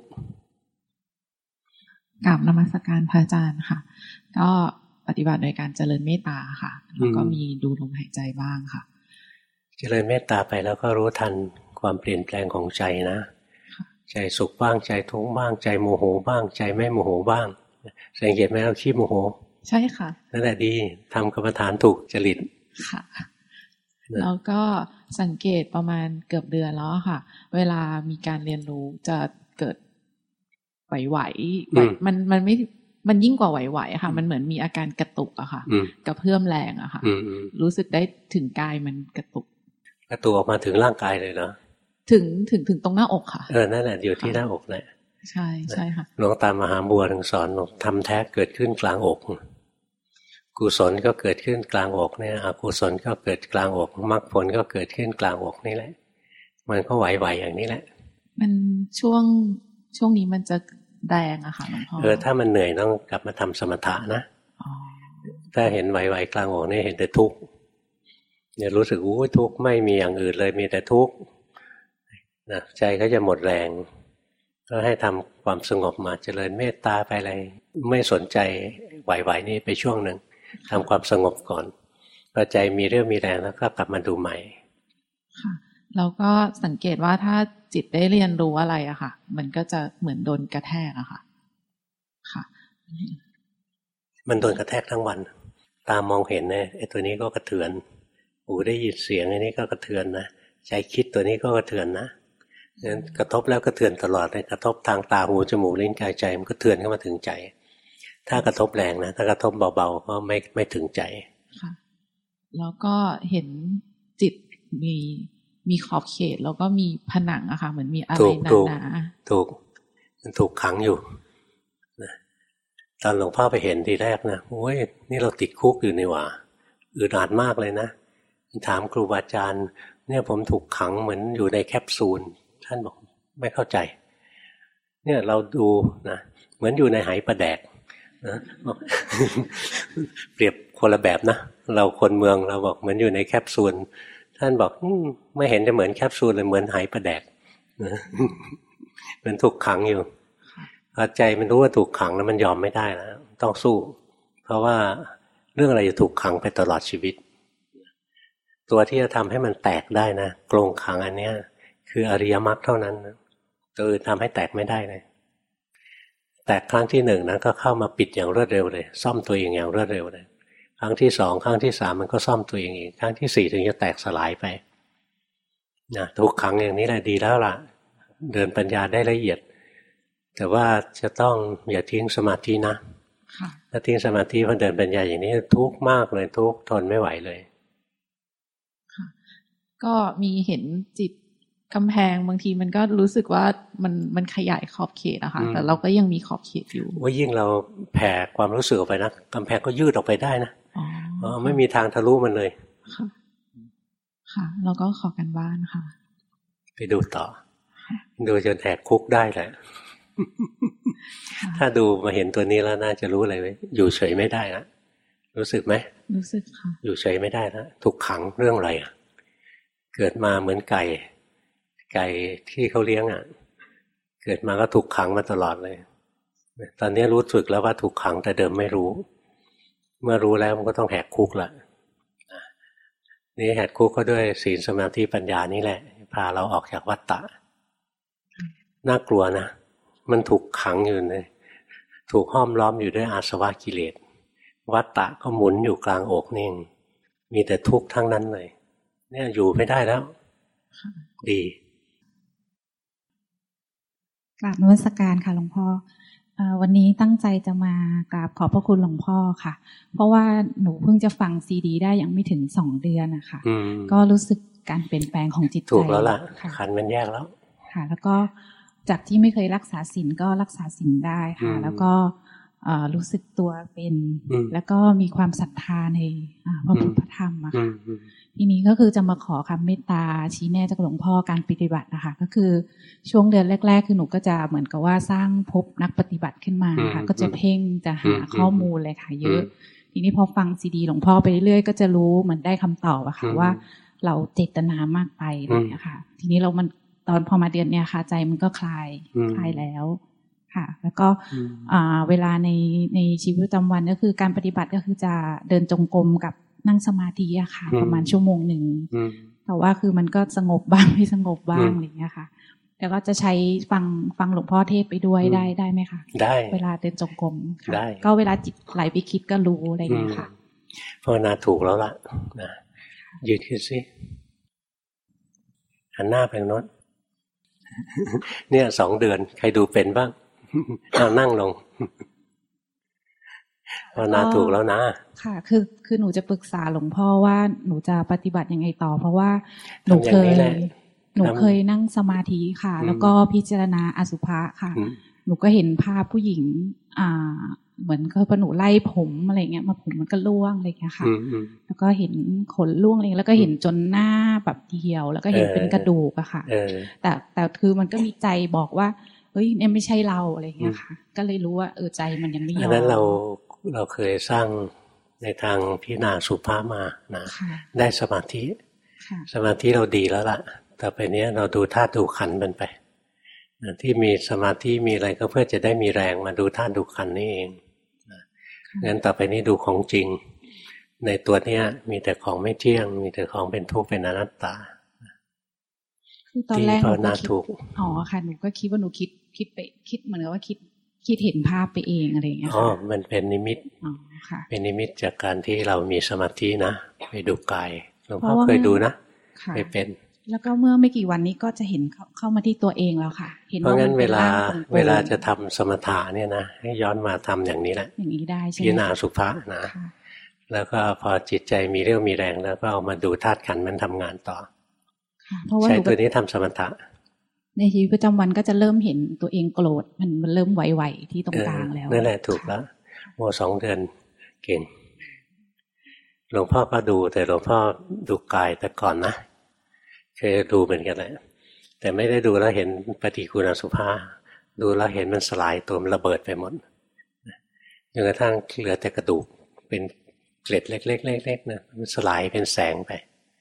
กราบนมัสการพระอาจารย์ค่ะก็ปฏิบัติโดยการเจริญเมตตาค่ะแล้วก็มีดูลมหายใจบ้างค่ะเจริญเมตตาไปแล้วก็รู้ทันความเปลี่ยนแปลงของใจนะใจสุขบ้างใจทุกข์บ้างใจโมโหบ้างใจไม่โมโหบ้างสังเกตไหมเราขี้โมโหใช่ค่ะนั่นแหละดีทำกรรมฐานถูกจริตค่ะแล้วก็สังเกตประมาณเกือบเดือนแล้วค่ะเวลามีการเรียนรู้จะเกิดไหวๆมันมันไม่มันยิ่งกว่าไหวๆค่ะมันเหมือนมีอาการกระตุกอะค่ะกระเพื่อมแรงอะค่ะรู้สึกได้ถึงกายมันกระตุกกระตุกออกมาถึงร่างกายเลยเนาะถึงถึงถึงตรงหน้าอกค่ะเออนั่นแหละอยู่ที่หน้าอกแหละใช่ใช่ค่ะหลวงตามหาบัวถึงสอนทำแท้เกิดขึ้นกลางอกกุศลก็เกิดขึ้นกลางอกเนี่ยอกุศลก็เกิดกลางอกมรรคผลก็เกิดขึ้นกลางอกนี่แหละมันก็ไหวๆอย่างนี้แหละมันช่วงช่วงนี้มันจะแดงอะค่ะหลวงพ่อเออถ้ามันเหนื่อยต้องกลับมาทำสมถะนะถ้าเห็นไหวๆกลางอกนี่เห็นแต่ทุกข์เนี่ยรู้สึกอู้ทุกข์ไม่มีอย่างอื่นเลยมีแต่ทุกข์นะใจก็จะหมดแรงก็ให้ทำความสงบมาเจริญเมตตาไปอะไรไม่สนใจไหวๆนี่ไปช่วงหนึ่งทำความสงบก่อนพอใจมีเรื่องมีแรงแล้วก็กลับมาดูใหม่ค่ะแล้วก็สังเกตว่าถ้าจิตได้เรียนรู้อะไรอะค่ะมันก็จะเหมือนโดนกระแทกอะค่ะค่ะมันโดนกระแทกทั้งวันตามองเห็นเนี่ยไอ้ตัวนี้ก็กระเทือนหูได้ยินเสียงไอ้นี้ก็กระเทือนนะใจคิดตัวนี้ก็กระเทือนนะงั้นกระทบแล้วกระเทือนตลอดเลยกระทบทางตาหูจมูกลิ้นกายใจมันก็เทือนเข้ามาถึงใจถ้ากระทบแรงนะถ้ากระทบเบาๆก็ไม่ไม่ถึงใจค่ะแล้วก็เห็นจิตมีมีขอบเขตแล้วก็มีผนังอะค่ะเหมือนมีอะไรหนาๆถูกมันถูกขังอยู่นะตอนหลวงพ่อไปเห็นทีแรกนะโอ้ยนี่เราติดคุกอยู่นี่หว่าอึดอัดมากเลยนะถามครูบาอาจารย์เนี่ยผมถูกขังเหมือนอยู่ในแคปซูลท่านบอกไม่เข้าใจเนี่ยเราดูนะเหมือนอยู่ในไหปลาแดกนะเปรียบคนละแบบนะเราคนเมืองเราบอกเหมือนอยู่ในแคปซูลท่านบอกไม่เห็นจะเหมือนแคปซูลเลยเหมือนไหปลาแดกมันถูกขังอยู่พอใจมันรู้ว่าถูกขังแล้วมันยอมไม่ได้แล้วต้องสู้เพราะว่าเรื่องอะไรจะถูกขังไปตลอดชีวิตตัวที่จะทำให้มันแตกได้นะกรงขังอันเนี้ยคืออริยมรรคเท่านั้นนะตัวอื่นทำให้แตกไม่ได้เลยแตกครั้งที่หนึ่งนะก็เข้ามาปิดอย่างรวดเร็วเลยซ่อมตัวเองอย่างรวดเร็วเลยครั้งที่สองครั้งที่สามมันก็ซ่อมตัวเองอีกครั้งที่สี่ถึงจะแตกสลายไปนะถูกขังอย่างนี้แหละดีแล้วล่ะเดินปัญญาได้ละเอียดแต่ว่าจะต้องอย่าทิ้งสมาธินะถ้าทิ้งสมาธิพอเดินปัญญาอย่างนี้ทุกข์มากเลยทุกข์ทนไม่ไหวเลยก็มีเห็นจิตกำแพงบางทีมันก็รู้สึกว่ามันมันขยายขอบเขตอะค่ะแต่เราก็ยังมีขอบเขตอยู่ว่ายิ่งเราแผ่ความรู้สึกออกไปนะกำแพงก็ยืดออกไปได้นะอ๋อไม่มีทางทะลุมันเลยค่ะค่ะเราก็ขอกันบ้านค่ะไปดูต่อดูจนแหกคุกได้แหละถ้าดูมาเห็นตัวนี้แล้วน่าจะรู้อะไรไหมอยู่เฉยไม่ได้นะรู้สึกไหมรู้สึกค่ะอยู่เฉยไม่ได้นะถูกขังเรื่องอะไรอ่ะเกิดมาเหมือนไก่ไก่ที่เขาเลี้ยงอ่ะเกิดมาก็ถูกขังมาตลอดเลยตอนนี้รู้สึกแล้วว่าถูกขังแต่เดิมไม่รู้เมื่อรู้แล้วมันก็ต้องแหกคุกละนี่แหกคุกก็ด้วยศีลสมาธิปัญญานี่แหละพาเราออกจากวัฏฏะน่ากลัวนะมันถูกขังอยู่เลยถูกห้อมล้อมอยู่ด้วยอาสวะกิเลสวัฏฏะก็หมุนอยู่กลางอกนี่มีแต่ทุกข์ทั้งนั้นเลยเนี่ยอยู่ไม่ได้แล้วดีกราบนมัสการค่ะหลวงพ่อวันนี้ตั้งใจจะมากราบขอบพระคุณหลวงพ่อค่ะเพราะว่าหนูเพิ่งจะฟังซีดีได้ยังไม่ถึงสองเดือนนะคะก็รู้สึกการเปลี่ยนแปลงของจิตใจถูกแล้วล่ะขันมันแยกแล้วค่ะแล้วก็จากที่ไม่เคยรักษาศีลก็รักษาศีลได้ค่ะแล้วก็รู้สึกตัวเป็นแล้วก็มีความศรัทธาในพระพุทธธรรมอะค่ะทีนี้ก็คือจะมาขอคำเมตตาชี้แนะจากหลวงพ่อการปฏิบัตินะคะก็คือช่วงเดือนแรกๆคือหนูก็จะเหมือนกับว่าสร้างภพนักปฏิบัติขึ้นมาค่ะก็จะเพ่งจะหาข้อมูลเลยค่ะเยอะทีนี้พอฟังซีดีหลวงพ่อไปเรื่อยๆก็จะรู้เหมือนได้คำตอบอะค่ะว่าเราเจตนามากไปอะไรอย่างเงี้ยค่ะทีนี้เรามันตอนพอมาเดือนเนี้ยค่ะใจมันก็คลายคลายแล้วค่ะแล้วก็เวลาในในชีวิตประจำวันก็คือการปฏิบัติก็คือจะเดินจงกรมกับนั่งสมาธิอะค่ะประมาณชั่วโมงหนึ่งแต่ว่าคือมันก็สงบบ้างไม่สงบบ้างอะไรอย่างเงี้ยค่ะแล้วก็จะใช้ฟังฟังหลวงพ่อเทศไปด้วยได้ได้ไหมคะได้เวลาเดินจงกรมค่ะก็เวลาจิตไหลไปคิดก็รู้อะไรอย่างเงี้ยค่ะภาวนาถูกแล้วล่ะนะยืนขึ้นสิหันหน้าไปโน้นเนี่ยสองเดือนใครดูเป็นบ้างเอานั่งลงภาวนาถูกแล้วนะค่ะคือคือหนูจะปรึกษาหลวงพ่อว่าหนูจะปฏิบัติยังไงต่อเพราะว่าหนูเคยหนูเคยนั่งสมาธิค่ะแล้วก็พิจารณาอสุภะค่ะหนูก็เห็นภาพผู้หญิงอ่าเหมือนเขาพอหนูไล่ผมอะไรเงี้ยมาผมมันก็ร่วงอะไรเงี้ยค่ะแล้วก็เห็นขนร่วงอะไรแล้วก็เห็นจนหน้าแบบเดียวแล้วก็เห็นเป็นกระดูกอะค่ะแต่แต่คือมันก็มีใจบอกว่าเฮ้ยเนี่ยไม่ใช่เราอะไรเงี้ยค่ะก็เลยรู้ว่าเออใจมันยังไม่ยอมอันนั้นเราเราเคยสร้างในทางพิจารณาสุภาพมานะได้สมาธิสมาธิเราดีแล้วล่ะต่อไปนี้เราดูธาตุดูขันธ์มันไปที่มีสมาธิมีอะไรก็เพื่อจะได้มีแรงมาดูธาตุดูขันธ์นี่เองงั้นต่อไปนี้ดูของจริงในตัวเนี้ยมีแต่ของไม่เที่ยงมีแต่ของเป็นทุกข์เป็นอนัตตาคือตอนแรกหนูก็คิดอ๋อค่ะหนูก็คิดว่าหนูคิดคิดไปคิดเหมือนกับว่าคิดคิดเห็นภาพไปเองอะไรอย่างเงี้ยอ๋อมันเป็นนิมิตอ๋อค่ะเป็นนิมิตจากการที่เรามีสมาธินะไปดูกายหลวงพ่อเคยดูนะเคยเป็นแล้วก็เมื่อไม่กี่วันนี้ก็จะเห็นเข้ามาที่ตัวเองแล้วค่ะเห็นว่ามันเป็นร่างของตัวเวลาจะทำสมถะเนี่ยนะให้ย้อนมาทำอย่างนี้แหละอย่างนี้ได้ใช่ไหมพิจารณาสุภะนะแล้วก็พอจิตใจมีเรี่ยวมีแรงแล้วก็เอามาดูธาตุขันธ์มันทำงานต่อใช้ตัวนี้ทำสมถะในชีวิตประจำวันก็จะเริ่มเห็นตัวเองโกรธมันมันเริ่มไหวๆที่ตรงกลางแล้วนั่นแหละถูกแล้วโอ้สองเดือนเก่งหลวงพ่อก็ดูแต่หลวงพ่อดูกายแต่ก่อนนะเคยดูเหมือนกันแหละแต่ไม่ได้ดูแล้วเห็นปฏิกูลอสุภะดูแล้วเห็นมันสลายตัวมันระเบิดไปหมดจนกระทั่งเหลือแต่กระดูกเป็นเกล็ดเล็กๆๆๆนะมันสลายเป็นแสงไป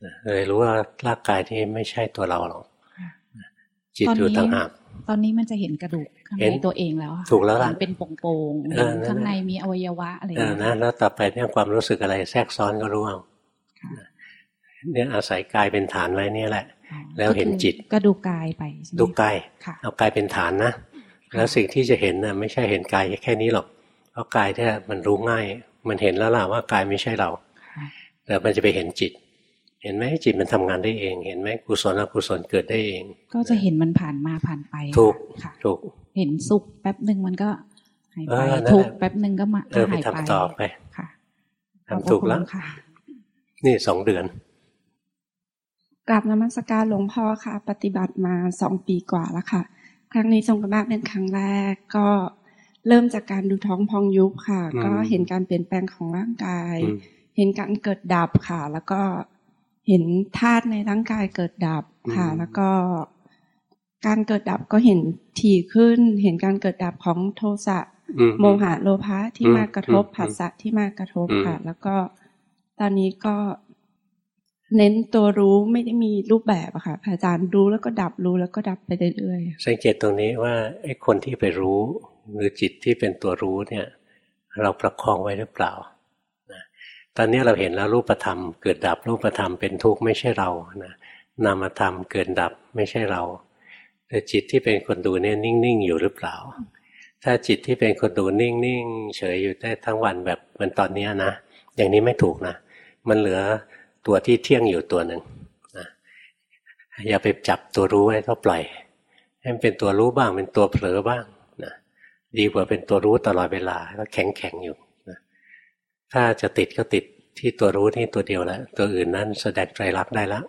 เลยรู้ว่าร่างกายที่ไม่ใช่ตัวเราหรอกจิตอยู่ต่างหากตอนนี้มันจะเห็นกระดูกข้างในตัวเองแล้วค่ะถูกแล้วล่ะเป็นโป่งๆข้างในมีอวัยวะอะไรอย่างเงี้ยนะแล้วต่อไปเนี่ยความรู้สึกอะไรแทรกซ้อนก็รู้เอาเนี่ยอาศัยกายเป็นฐานไว้นี่แหละแล้วเห็นจิตก็ดูกายไปดูกายเอากายเป็นฐานนะแล้วสิ่งที่จะเห็นน่ะไม่ใช่เห็นกายแค่นี้หรอกเพราะกายเนี่ยมันรู้ง่ายมันเห็นแล้วล่ะว่ากายไม่ใช่เราแต่มันจะไปเห็นจิตเห็นไหมจิตมันทำงานได้เองเห็นไหมกุศลอกุศลเกิดได้เองก็จะเห็นมันผ่านมาผ่านไปถูกถูกเห็นสุขแป๊บหนึ่งมันก็หายไปทุกแป๊บหนึ่งก็มาหายไปทำต่อไปค่ะทำถูกแล้วนี่สองเดือนกราบนมัสการหลวงพ่อค่ะปฏิบัติมาสองปีกว่าแล้วค่ะครั้งนี้ทรงกรรมเป็นครั้งแรกก็เริ่มจากการดูท้องพองยุบค่ะก็เห็นการเปลี่ยนแปลงของร่างกายเห็นการเกิดดับค่ะแล้วก็เห็นธาตุในร่างกายเกิดดับค่ะแล้วก็การเกิดดับก็เห็นถี่ขึ้นเห็นการเกิดดับของโทสะโมหะโลภะที่มากระทบผัสสะที่มากระทบค่ะแล้วก็ตอนนี้ก็เน้นตัวรู้ไม่ได้มีรูปแบบอะค่ะอาจารย์รู้แล้วก็ดับรู้แล้วก็ดับไปเรื่อยๆสังเกตตรงนี้ว่าไอ้คนที่ไปรู้หรือจิตที่เป็นตัวรู้เนี่ยเราประคองไว้หรือเปล่าตอนนี้เราเห็นแล้วรูปธรรมเกิดดับรูปธรรมเป็นทุกข์ไม่ใช่เรานะนามธรรมเกิดดับไม่ใช่เราแต่จิตที่เป็นคนดูเนี่ยนิ่งๆอยู่หรือเปล่าถ้าจิตที่เป็นคนดูนิ่งๆเฉยอยู่ได้ทั้งวันแบบเหมือนตอนนี้นะอย่างนี้ไม่ถูกนะมันเหลือตัวที่เที่ยงอยู่ตัวหนึ่งนะอย่าไปจับตัวรู้ไว้ก็ปล่อยให้มันเป็นตัวรู้บ้างเป็นตัวเผลอบ้างนะดีกว่าเป็นตัวรู้ตลอดเวลาก็แข็งๆอยู่นะถ้าจะติดก็ติดที่ตัวรู้นี่ตัวเดียวแล้วตัวอื่นนั้นแสดงไตรลักษณ์ได้แล้ว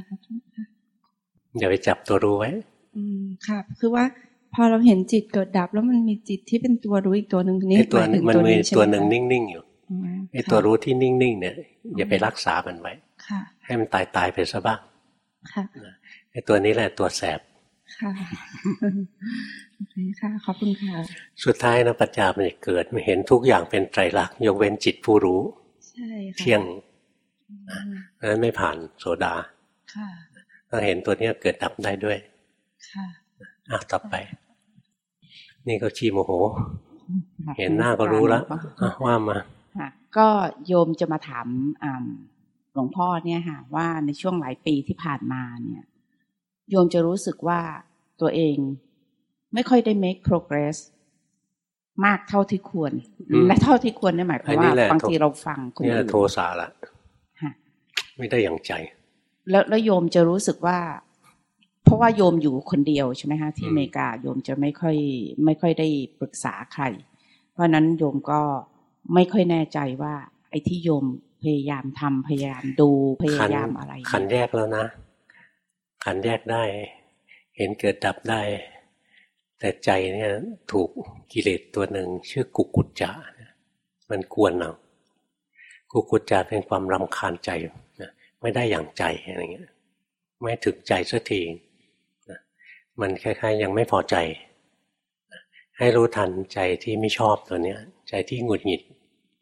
อย่าไปจับตัวรู้ไว้อืมค่ะคือว่าพอเราเห็นจิตเกิดดับแล้วมันมีจิตที่เป็นตัวรู้อีกตัวหนึ่งนี้ตัวนึงมันมีตัวหนึ่งนิ่งๆอยู่ไอ้ตัวรู้ที่นิ่งๆเนี่ยอย่าไปรักษามันไว้ให้มันตายตายไปซะบ้างไอ้ตัวนี้แหละตัวแสบค่ะโอเคค่ะขอบคุณค่ะสุดท้ายนะปัญญามันจะเกิดมันเห็นทุกอย่างเป็นไตรลักษณ์ยกเว้นจิตผู้รู้ใช่ค่ะเที่ยงเพราะฉะนั้นไม่ผ่านโสดาค่ะต้องเห็นตัวนี้เกิดดับได้ด้วยค่ะอ่ะต่อไปนี่ก็ขี้โมโหเห็นหน้าก็รู้แล้วว่ามาก็โยมจะมาถามหลวงพ่อเนี่ยค่ะว่าในช่วงหลายปีที่ผ่านมาเนี่ยโยมจะรู้สึกว่าตัวเองไม่ค่อยได้ make progress มากเท่าที่ควรและเท่าที่ควรนี่หมายความว่าบางทีเราฟังคนอื่นโทสะละไม่ได้อย่างใจแล้วแล้วโยมจะรู้สึกว่าเพราะว่าโยมอยู่คนเดียวใช่ไหมคะที่อเมริกาโยมจะไม่ค่อยไม่ค่อยได้ปรึกษาใครเพราะนั้นโยมก็ไม่ค่อยแน่ใจว่าไอ้ที่โยมพยายามทำพยายามดูพยายามอะไรขันแยกแล้วนะขันแยกได้เห็นเกิดดับได้แต่ใจเนี่ยถูกกิเลสตัวหนึ่งชื่อกุกุจจะมันกวนเอากุกุจจะเป็นความรำคาญใจไม่ได้อย่างใจอะไรเงี้ยไม่ถึงใจสักทีมันคล้ายๆยังไม่พอใจให้รู้ทันใจที่ไม่ชอบตัวเนี้ยใจที่หงุดหงิด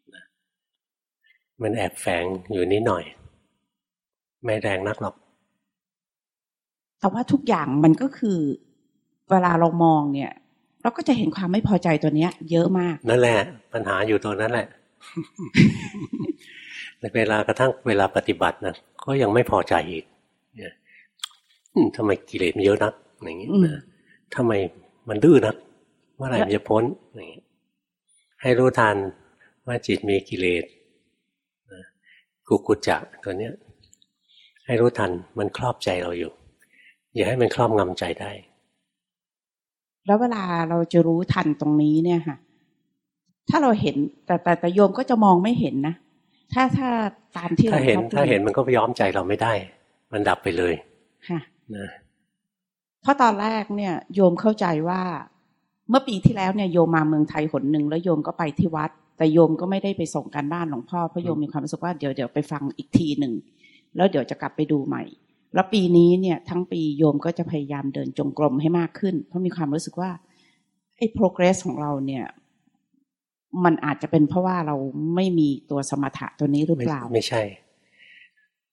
มันแอบแฝงอยู่นิดหน่อยไม่แรงนักหรอกแต่ว่าทุกอย่างมันก็คือเวลาเรามองเนี่ยเราก็จะเห็นความไม่พอใจตัวเนี้ยเยอะมากนั่นแหละปัญหาอยู่ตรงนั้นแหละ ในเวลากระทั่งเวลาปฏิบัตินะก็ยังไม่พอใจอีกเนี่ยทำไมกิเลสมันเยอะนักอย่างเงี้ยทำไมมันดื้อนักเมื่อไหร่มันจะพ้นอย่างเงี้ยให้รู้ทันว่าจิตมีกิเลสกุกุจจะตัวเนี้ยให้รู้ทันมันครอบใจเราอยู่อย่าให้มันครอบงำใจได้แล้วเวลาเราจะรู้ทันตรงนี้เนี่ยค่ะถ้าเราเห็นแต่แต่แต่โยมก็จะมองไม่เห็นนะถ้าถ้าตามที่เราถ้าเห็นถ้าเห็นมันก็ย้อมใจเราไม่ได้มันดับไปเลยค่ะนะเพราะตอนแรกเนี่ยโยมเข้าใจว่าเมื่อปีที่แล้วเนี่ยโยมมาเมืองไทยหนหนึ่งแล้วโยมก็ไปที่วัดแต่โยมก็ไม่ได้ไปส่งการบ้านหลวงพ่อเพราะโยมมีความรู้สึกว่าเดี๋ยวเดี๋ยวไปฟังอีกทีหนึ่งแล้วเดี๋ยวจะกลับไปดูใหม่แล้วปีนี้เนี่ยทั้งปีโยมก็จะพยายามเดินจงกรมให้มากขึ้นเพราะมีความรู้สึกว่าไอ้ progress ของเราเนี่ยมันอาจจะเป็นเพราะว่าเราไม่มีตัวสมถะตัวนี้หรือเปล่าไม่ใช่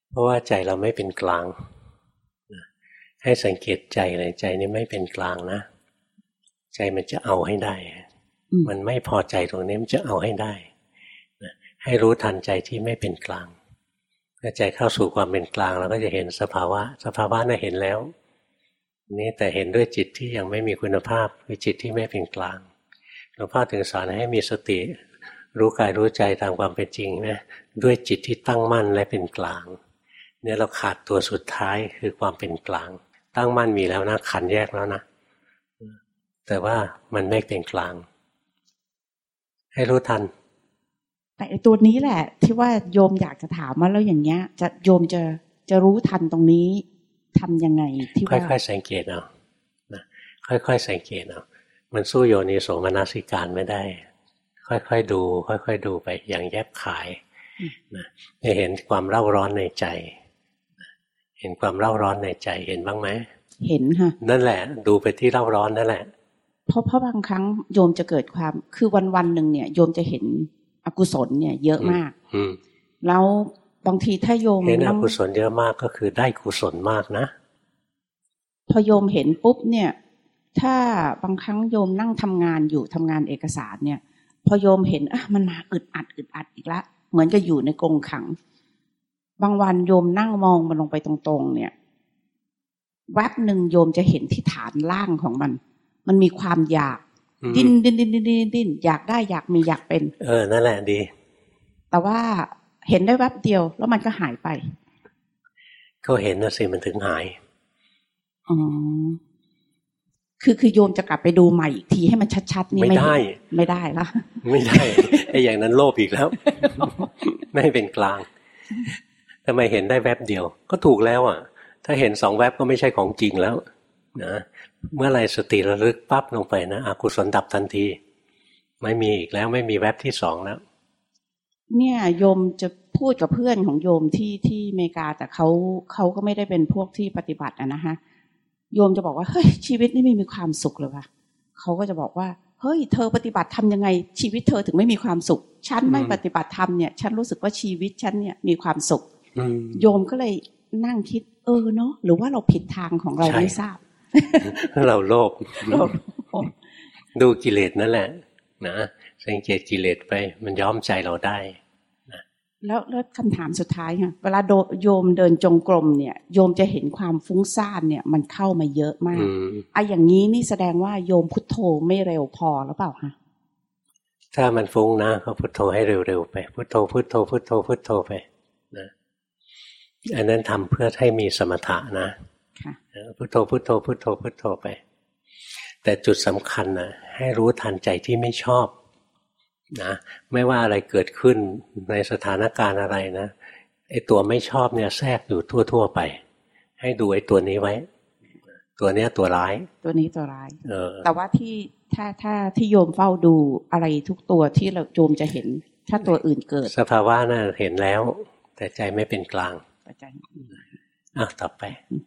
เพราะว่าใจเราไม่เป็นกลางให้สังเกตใจเลยใจนี้ไม่เป็นกลางนะใจมันจะเอาให้ได้มันไม่พอใจตรงนี้มันจะเอาให้ได้ให้รู้ทันใจที่ไม่เป็นกลางถ้าใจเข้าสู่ความเป็นกลางเราก็จะเห็นสภาวะสภาวะน่ะเห็นแล้วนี่แต่เห็นด้วยจิตที่ยังไม่มีคุณภาพคือจิตที่ไม่เป็นกลางหลวงพ่อถึงสอนให้มีสติรู้กายรู้ใจตามความเป็นจริงนะด้วยจิตที่ตั้งมั่นและเป็นกลางเนี่ยเราขาดตัวสุดท้ายคือความเป็นกลางตั้งมั่นมีแล้วนะขันแยกแล้วนะแต่ว่ามันไม่เป็นกลางให้รู้ทันแต่ไอ้ตัวนี้แหละที่ว่าโยมอยากจะถามว่าแล้วอย่างเงี้ยจะโยมจะจะรู้ทันตรงนี้ทำยังไงที่ว่าค่อยๆสังเกตเอานะค่อยๆสังเกตเอามันสู้โยนิโสมนสิการไม่ได้ค่อยๆดูค่อยๆดูไปอย่างแยบขายนะจะเห็นความเร่าร้อนในใจเห็นความเร่าร้อนในใจเห็นบ้างไหมเห็นค่ะนั่นแหละดูไปที่เร่าร้อนนั่นแหละเพราะเพราะบางครั้งโยมจะเกิดความคือวันวันหนึ่งเนี่ยโยมจะเห็นอกุศลเนี่ยเยอะมากแล้วบางทีถ้าโยมเห็นอกุศลเยอะมากก็คือได้กุศลมากนะพอโยมเห็นปุ๊บเนี่ยถ้าบางครั้งโยมนั่งทำงานอยู่ทำงานเอกสารเนี่ยพอโยมเห็นอ่ะมันมาอึดอัดอึดอัดอีกละเหมือนจะอยู่ในกรงขังบางวันโยมนั่งมองมันลงไปตรงๆเนี่ยแวบหนึ่งโยมจะเห็นที่ฐานล่างของมันมันมีความอยากดิ้นดิ้นดิ้นดิ้นดิ้นดิ้นอยากได้อยากมีอยากเป็นเออนั่นแหละดีแต่ว่าเห็นได้แวบเดียวแล้วมันก็หายไปก็เห็นนะสิมันถึงหายอ๋อคือคือโยมจะกลับไปดูใหม่อีกทีให้มันชัดๆนี่ไม่ได้ไม่ได้ละไม่ได้ไอ้อย่างนั้นโลภอีกแล้วไม่เป็นกลางทำไมเห็นได้แวบเดียวก็ถูกแล้วอ่ะถ้าเห็นสองแวบก็ไม่ใช่ของจริงแล้วนะเมื่อไรสติระลึกปั๊บลงไปนะอกุศลดับทันทีไม่มีอีกแล้วไม่มีแวบที่สองแล้วเนี่ยโยมจะพูดกับเพื่อนของโยมที่ที่อเมริกาแต่เขาเขาก็ไม่ได้เป็นพวกที่ปฏิบัติอะนะฮะโยมจะบอกว่าเฮ้ยชีวิตนี่ไม่มีความสุขเลยว่ะเขาก็จะบอกว่าเฮ้ยเธอปฏิบัติทำยังไงชีวิตเธอถึงไม่มีความสุขฉันไม่ปฏิบัติธรรมเนี่ยฉันรู้สึกว่าชีวิตฉันเนี่ยมีความสุขโยมก็เลยนั่งคิดเออเนาะหรือว่าเราผิดทางของเราไม่ทราบเราโลภดูกิเลสนั่นแหละนะสังเกตกิเลสไปมันย้อมใจเราได้นะแล้วแล้วคำถามสุดท้ายค่ะเวลาโยมเดินจงกรมเนี่ยโยมจะเห็นความฟุ้งซ่านเนี่ยมันเข้ามาเยอะมากไอ้อย่างนี้นี่แสดงว่าโยมพุทโธไม่เร็วพอหรือเปล่าคะถ้ามันฟุ้งนะก็พุทโธให้เร็วๆไปพุทโธพุทโธพุทโธพุทโธไปนะอันนั้นทำเพื่อให้มีสมถะนะพุทโธพุทโธพุทโธพุทโธไปแต่จุดสำคัญนะให้รู้ทันใจที่ไม่ชอบนะไม่ว่าอะไรเกิดขึ้นในสถานการณ์อะไรนะไอ้ตัวไม่ชอบเนี่ยแทรกอยู่ทั่วๆไปให้ดูไอ้ตัวนี้ไว้ตัวเนี้ยตัวร้ายตัวนี้ตัวร้ายเออแต่ว่าที่ถ้าถ้าที่โยมเฝ้าดูอะไรทุกตัวที่เราโยมจะเห็นถ้าตัวอื่นเกิดสภาวะน่ะเห็นแล้วแต่ใจไม่เป็นกลางใจอ่ะต่อไป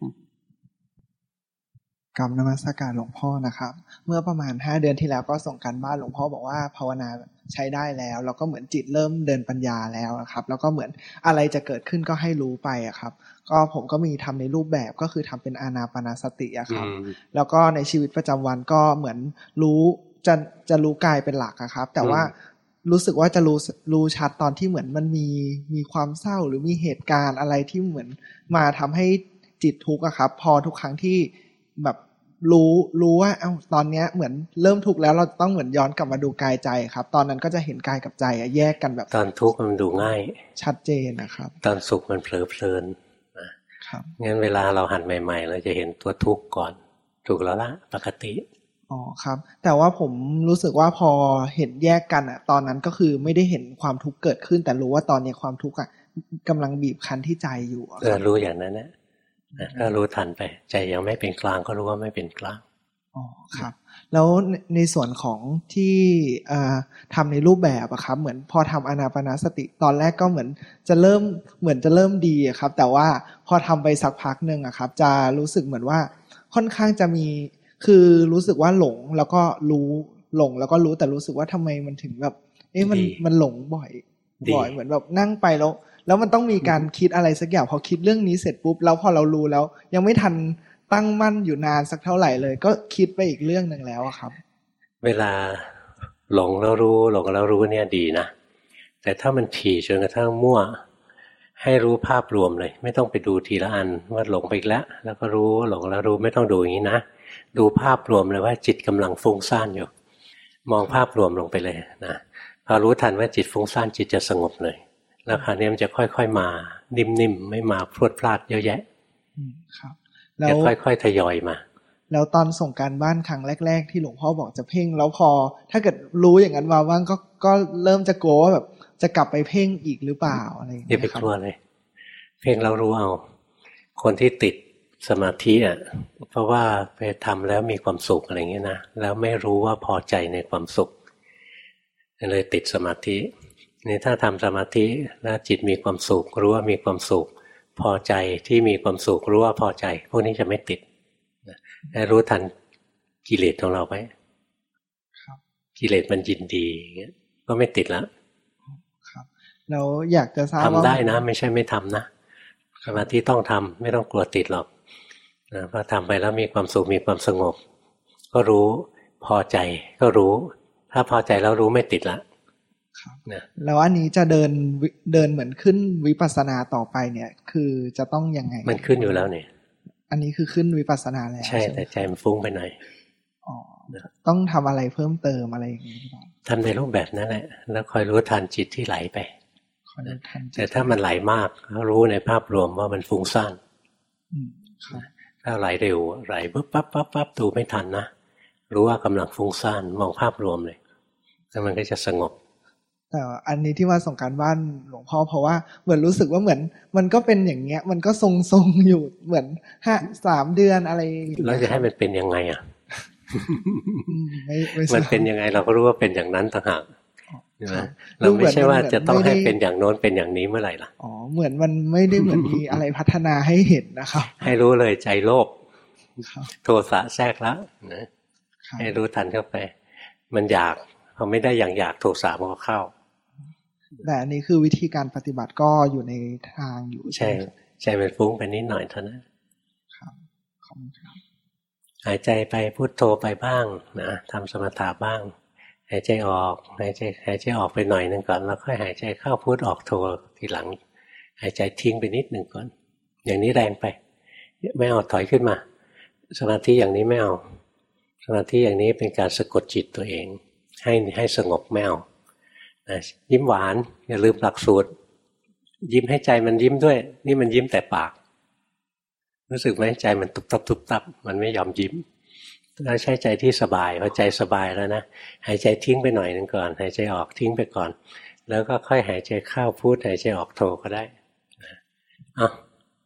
กรรมนมัสการหลวงพ่อนะครับเมื่อประมาณห้าเดือนที่แล้วก็ส่งการบ้านหลวงพ่อบอกว่าภาวนาใช้ได้แล้วแล้วก็เหมือนจิตเริ่มเดินปัญญาแล้วครับแล้วก็เหมือนอะไรจะเกิดขึ้นก็ให้รู้ไปอะครับก็ผมก็มีทำในรูปแบบก็คือทำเป็นอานาปานสติอะครับแล้วก็ในชีวิตประจำวันก็เหมือนรู้จะจะรู้กายเป็นหลักอะครับแต่ว่ารู้สึกว่าจะรู้รู้ชัดตอนที่เหมือนมันมีมีความเศร้าหรือมีเหตุการณ์อะไรที่เหมือนมาทำให้จิตทุกข์อะครับพอทุกครั้งที่แบบรู้รู้ว่าเอ้าตอนเนี้ยเหมือนเริ่มทุกข์แล้วเราต้องเหมือนย้อนกลับมาดูกายใจครับตอนนั้นก็จะเห็นกายกับใจแยกกันแบบตอนทุกข์มันดูง่ายชัดเจนนะครับตอนสุขมันเผลอเพลินนะครับงั้นเวลาเราหัดใหม่ๆเราจะเห็นตัวทุกข์ก่อนถูกแล้วละปกติอ๋อครับแต่ว่าผมรู้สึกว่าพอเห็นแยกกันอ่ะตอนนั้นก็คือไม่ได้เห็นความทุกข์เกิดขึ้นแต่รู้ว่าตอนนี้ความทุกข์อ่ะกำลังบีบคั้นที่ใจอยู่เออรู้อย่างนั้นนะก็รู้ทันไปใจยังไม่เป็นกลางก็รู้ว่าไม่เป็นกลางอ๋อครับแล้วในส่วนของที่ทำในรูปแบบอะครับเหมือนพอทำอานาปานสติตอนแรกก็เหมือนจะเริ่มเหมือนจะเริ่มดีครับแต่ว่าพอทำไปสักพักนึงอะครับจะรู้สึกเหมือนว่าค่อนข้างจะมีคือรู้สึกว่าหลงแล้วก็รู้หลงแล้วก็รู้แต่รู้สึกว่าทำไมมันถึงแบบเอ๊ะมันมันหลงบ่อยบ่อยเหมือนแบบนั่งไปแล้วแล้วมันต้องมีการคิดอะไรสักอย่างพอคิดเรื่องนี้เสร็จปุ๊บแล้วพอเรารู้แล้วยังไม่ทันตั้งมั่นอยู่นานสักเท่าไหร่เลยก็คิดไปอีกเรื่องนึงแล้วอะครับเวลาหลงแล้วรู้หลงแล้วรู้เนี่ยดีนะแต่ถ้ามันถี่จนกระทั่งมั่วให้รู้ภาพรวมเลยไม่ต้องไปดูทีละอันว่าหลงไปอีกแล้วแล้วก็รู้หลงแล้วรู้ไม่ต้องดูอย่างนี้นะดูภาพรวมเลยว่าจิตกำลังฟุ้งซ่านอยู่มองภาพรวมลงไปเลยนะพอรู้ทันว่าจิตฟุ้งซ่านจิตจะสงบเลยแล้วคราวนี้มันจะค่อยๆมานิ่มๆไม่มาพรวดพลาดเยอะแยะครับจะค่อยๆทยอยมาแล้วตอนส่งการบ้านครั้งแรกๆที่หลวงพ่อบอกจะเพ่งแล้วพอถ้าเกิดรู้อย่างนั้นมาบ้างก็ก็เริ่มจะกลัวว่าแบบจะกลับไปเพ่งอีกหรือเปล่าอะไรอย่างเงี้ยอย่าไปกลัวเลยเพ่งแล้วรู้เอาคนที่ติดสมาธิอ่ะเพราะว่าไปทำแล้วมีความสุขอะไรเงี้ยนะแล้วไม่รู้ว่าพอใจในความสุขเลยติดสมาธินี่ถ้าทำสมาธิแล้วจิตมีความสุขรู้ว่ามีความสุขพอใจที่มีความสุขรู้ว่าพอใจพวกนี้จะไม่ติดให้รู้ทันกิเลสของเราไว้กิเลสมันยินดีอย่างเงี้ยก็ไม่ติดแล้วครับแล้วอยากจะทราบว่าทำได้นะไม่ใช่ไม่ทำนะสมาธิต้องทำไม่ต้องกลัวติดหรอกนะพอทำไปแล้วมีความสุขมีความสงบก็รู้พอใจก็รู้ถ้าพอใจแล้วรู้ไม่ติดละนะแล้วอันนี้จะเดินเดินเหมือนขึ้นวิปัสสนาต่อไปเนี่ยคือจะต้องยังไงมันขึ้นอยู่แล้วเนี่ยอันนี้คือขึ้นวิปัสสนาแล้วใช่แต่ใจมันฟุ้งไปหน่อยอ๋อต้องทำอะไรเพิ่มเติมอะไรอย่างนี้หรือเปล่าทำในรูปแบบนั้นแหละแล้วคอยรู้ทันจิตที่ไหลไปแต่ถ้ามันไหลมากก็รู้ในภาพรวมว่ามันฟุ้งซ่านถ้าไหลเร็วไหลปุ๊บปั๊บปั๊บปั๊บดูไม่ทันนะรู้ว่ากำลังฟุ้งซ่านมองภาพรวมเลยแล้วมันก็จะสงบแต่อันนี้ที่ว่าส่งการบ้านหลวงพ่อเพราะว่าเหมือนรู้สึกว่าเหมือนมันก็เป็นอย่างเงี้ยมันก็ทรงๆอยู่เหมือนห้าสามเดือนอะไรแล้วจะให้มันเป็นยังไงอ่ะมันเป็นยังไงเราก็รู้ว่าเป็นอย่างนั้นต่างหากนะเราไม่ใช่ว่าจะต้องให้เป็นอย่างโน้นเป็นอย่างนี้เมื่อไหร่ล่ะอ๋อเหมือนมันไม่ได้เหมือนมีอะไรพัฒนาให้เห็นนะครับให้รู้เลยใจโลภโทสะแทรกแล้วนะให้รู้ทันเข้าไปมันอยากพอไม่ได้อย่างอยากโทสะมันก็เข้าแต่อันนี้คือวิธีการปฏิบัติก็อยู่ในทางอยู่ใช่ใจมันฟุ้งไปนิดหน่อยเท่านั้นครับขอบคุณครับหายใจไปพุทโธไปบ้างนะทำสมถะบ้างหายใจออกหายใจหายใจออกไปหน่อยนึงก่อนแล้วค่อยหายใจเข้าพุทออกโธทีหลังหายใจทิ้งไปนิดหนึ่งก่อนอย่างนี้แรงไปไม่เอาถอยขึ้นมาสมาธิอย่างนี้ไม่เอาสมาธิอย่างนี้เป็นการสะกดจิตตัวเองให้ให้สงบไม่เอายิ้มหวานอย่าลืมหลักสูตรยิ้มให้ใจมันยิ้มด้วยนี่มันยิ้มแต่ปากรู้สึกไหมใจมันตุบตับตุบตับมันไม่ยอมยิ้มแล้วใช้ใจที่สบายพอใจสบายแล้วนะหายใจทิ้งไปหน่อยนึงก่อนหายใจออกทิ้งไปก่อนแล้วก็ค่อยหายใจเข้าพูดหายใจออกโทก็ได้อ่ะ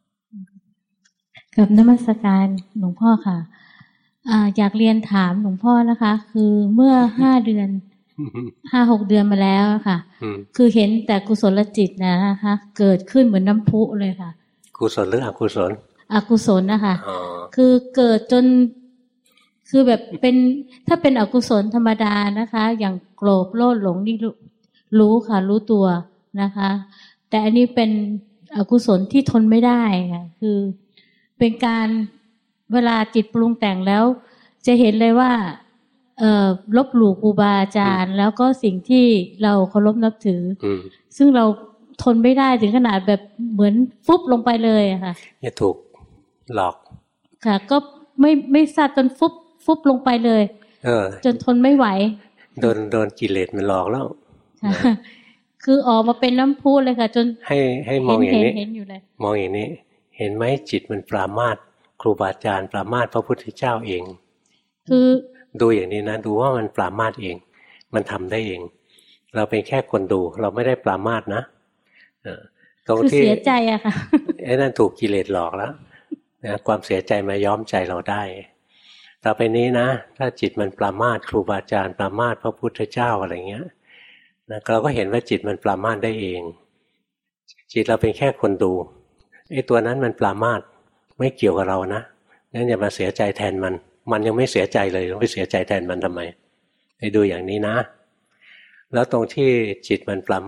กับนมัสการหลวงพ่อค่ะอ่าอยากเรียนถามหลวงพ่อนะคะคือเมื่อห้าเดือนห้าหกเดือนมาแล้วค่ะคือเห็นแต่กุศลจิตนะคะเกิดขึ้นเหมือนน้ำพุเลยค่ะกุศลหรืออกุศลอกุศลนะคะคือเกิดจนคือแบบเป็นถ้าเป็นอกุศลธรรมดานะคะอย่างโกรธโลภหลงนี่รู้ค่ะรู้ตัวนะคะแต่อันนี้เป็นอกุศลที่ทนไม่ได้ค่ะคือเป็นการเวลาจิตปรุงแต่งแล้วจะเห็นเลยว่าเอ่อลบหลู่ครูบาอาจารย์แล้วก็สิ่งที่เราเคารพนับถือซึ่งเราทนไม่ได้ถึงขนาดแบบเหมือนฟุบลงไปเลยอะค่ะอย่าถูกหลอกค่ะก็ไม่ไม่ทราบจนฟุบฟุบลงไปเลยเออจนทนไม่ไหวโดนโดนกิเลสมันหลอกแล้วคือออกมาเป็นน้ำพุเลยค่ะจนให้ให้มองอย่างนี้มองอย่างนี้เห็นไหมจิตมันปรามาสครูบาอาจารย์ปรามาสพระพุทธเจ้าเองคือดูอย่างนี้นะดูว่ามันปรามาสเองมันทำได้เองเราเป็นแค่คนดูเราไม่ได้ปรามาสนะตรงที่เสียใจอะค่ะไอ้นั่นถูกกิเลสหลอกแล้วนะความเสียใจมาย้อมใจเราได้ต่อไปนี้นะถ้าจิตมันปรามาสครูบาอาจารย์ปรามาสพระพุทธเจ้าอะไรเงี้ยนะเราก็เห็นว่าจิตมันปรามาสได้เองจิตเราเป็นแค่คนดูไอ้ตัวนั้นมันปรามาสไม่เกี่ยวกับเรานะงั้นอย่ามาเสียใจแทนมันมันยังไม่เสียใจเลยต้องไปเสียใจแทนมันทำไมไปดูอย่างนี้นะแล้วตรงที่จิตมันปรามาส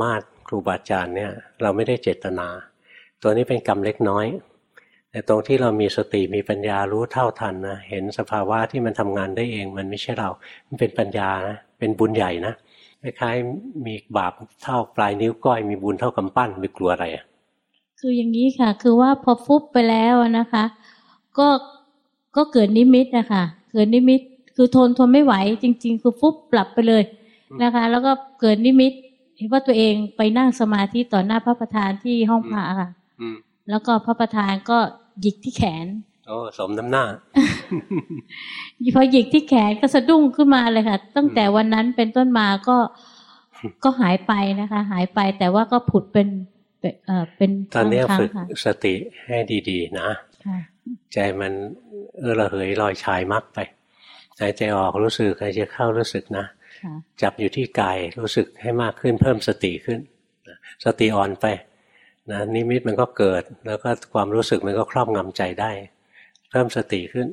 ครูบาอาจารย์เนี่ยเราไม่ได้เจตนาตัวนี้เป็นกรรมเล็กน้อยแต่ตรงที่เรามีสติมีปัญญารู้เท่าทันนะเห็นสภาวะที่มันทำงานได้เองมันไม่ใช่เรามันเป็นปัญญานะเป็นบุญใหญ่นะคล้ายๆมีบาปเท่าปลายนิ้วก้อยมีบุญเท่ากำปั้นไม่กลัวอะไรอ่ะคืออย่างนี้ค่ะคือว่าพอฟุบไปแล้วนะคะก็ก็เกิดนิมิตนะคะเกิดนิมิตคือทนทนไม่ไหวจริงๆคือฟุบปรับไปเลยนะคะแล้วก็เกิดนิมิตเห็นว่าตัวเองไปนั่งสมาธิต่อหน้าพระประธานที่ห้องพระค่ะแล้วก็พระประธานก็หยิกที่แขนโอ้สมน้ำหน้าพอหยิกที่แขนก็สะดุ้งขึ้นมาเลยค่ะตั้งแต่วันนั้นเป็นต้นมาก็ก็หายไปนะคะหายไปแต่ว่าก็ผุดเป็นเอ่อเป็นตอนนี้ฝึกสติให้ดีๆนะใจมันเออระเหยลอยชายมากไปหายใจออกรู้สึกหายใจเข้ารู้สึกนะจับอยู่ที่กายรู้สึกให้มากขึ้นเพิ่มสติขึ้นสติอ่อนไปนะนิมิตมันก็เกิดแล้วก็ความรู้สึกมันก็ครอบงำใจได้เพิ่มสติขึ้น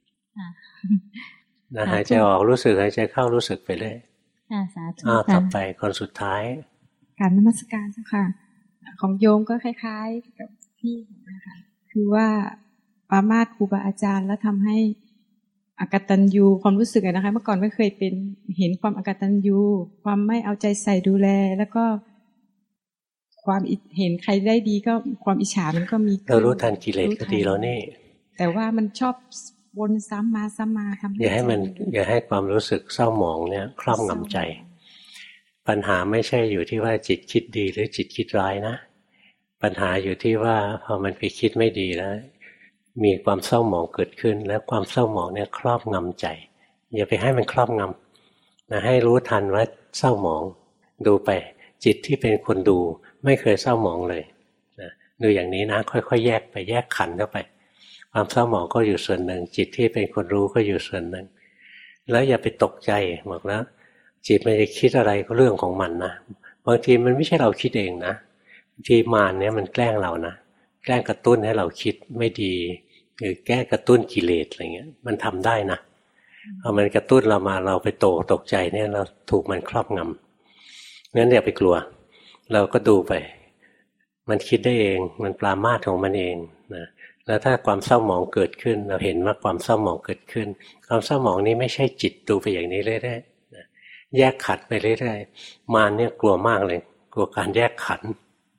นะหายใจออกรู้สึกหายใจเข้ารู้สึกไปเลยอ้าวต่อไปคนสุดท้ายการนมัสการเจ้าค่ะของโยมก็คล้ายๆกับพี่นะคะคือว่าปามาสครูบาอาจารย์แล้วทำให้อกตัญญูความรู้สึกนะคะเมื่อก่อนไม่เคยเป็นเห็นความอกตัญญูความไม่เอาใจใส่ดูแลแล้วก็ความเห็นใครได้ดีก็ความอิจฉามันก็มีเรารู้ทันกิเลสก็ดีแล้วนี่แต่ว่ามันชอบวนซ้ำมาซ้ำมาทำอย่าให้มันอย่าให้ความรู้สึกเศร้าหมองเนี่ยครอบงำใจปัญหาไม่ใช่อยู่ที่ว่าจิตคิดดีหรือจิตคิดร้ายนะปัญหาอยู่ที่ว่าพอมันไปคิดไม่ดีแล้วมีความเศร้าหมองเกิดขึ้นแล้วความเศร้าหมองเนี่ยครอบงำใจอย่าไปให้มันครอบงำนะให้รู้ทันว่าเศร้าหมองดูไปจิตที่เป็นคนดูไม่เคยเศร้าหมองเลยนะดูอย่างนี้นะค่อยๆแยกไปแยกขันเข้าไปความเศร้าหมองก็อยู่ส่วนหนึ่งจิตที่เป็นคนรู้ก็อยู่ส่วนหนึ่งแล้วอย่าไปตกใจบอกนะจิตมันจะคิดอะไรก็เรื่องของมันนะบางทีมันไม่ใช่เราคิดเองนะบางทีมารเนี่ยมันแกล้งเรานะแกล้งกระตุ้นให้เราคิดไม่ดีหรือแก้กระตุ้นกิเลสอะไรเงี้ยมันทำได้นะพอมันกระตุ้นเรามาเราไปโตตกใจเนี่ยเราถูกมันครอบงำงั้นอย่าไปกลัวเราก็ดูไปมันคิดได้เองมันปรามาสของมันเองนะแล้วถ้าความเศร้าหมองเกิดขึ้นเราเห็นว่าความเศร้าหมองเกิดขึ้นความเศร้าหมองนี้ไม่ใช่จิตดูไปอย่างนี้เรื่อยๆนะแยกขันไปเรื่อยๆมารเนี่ยกลัวมากเลยกลัวการแยกขัน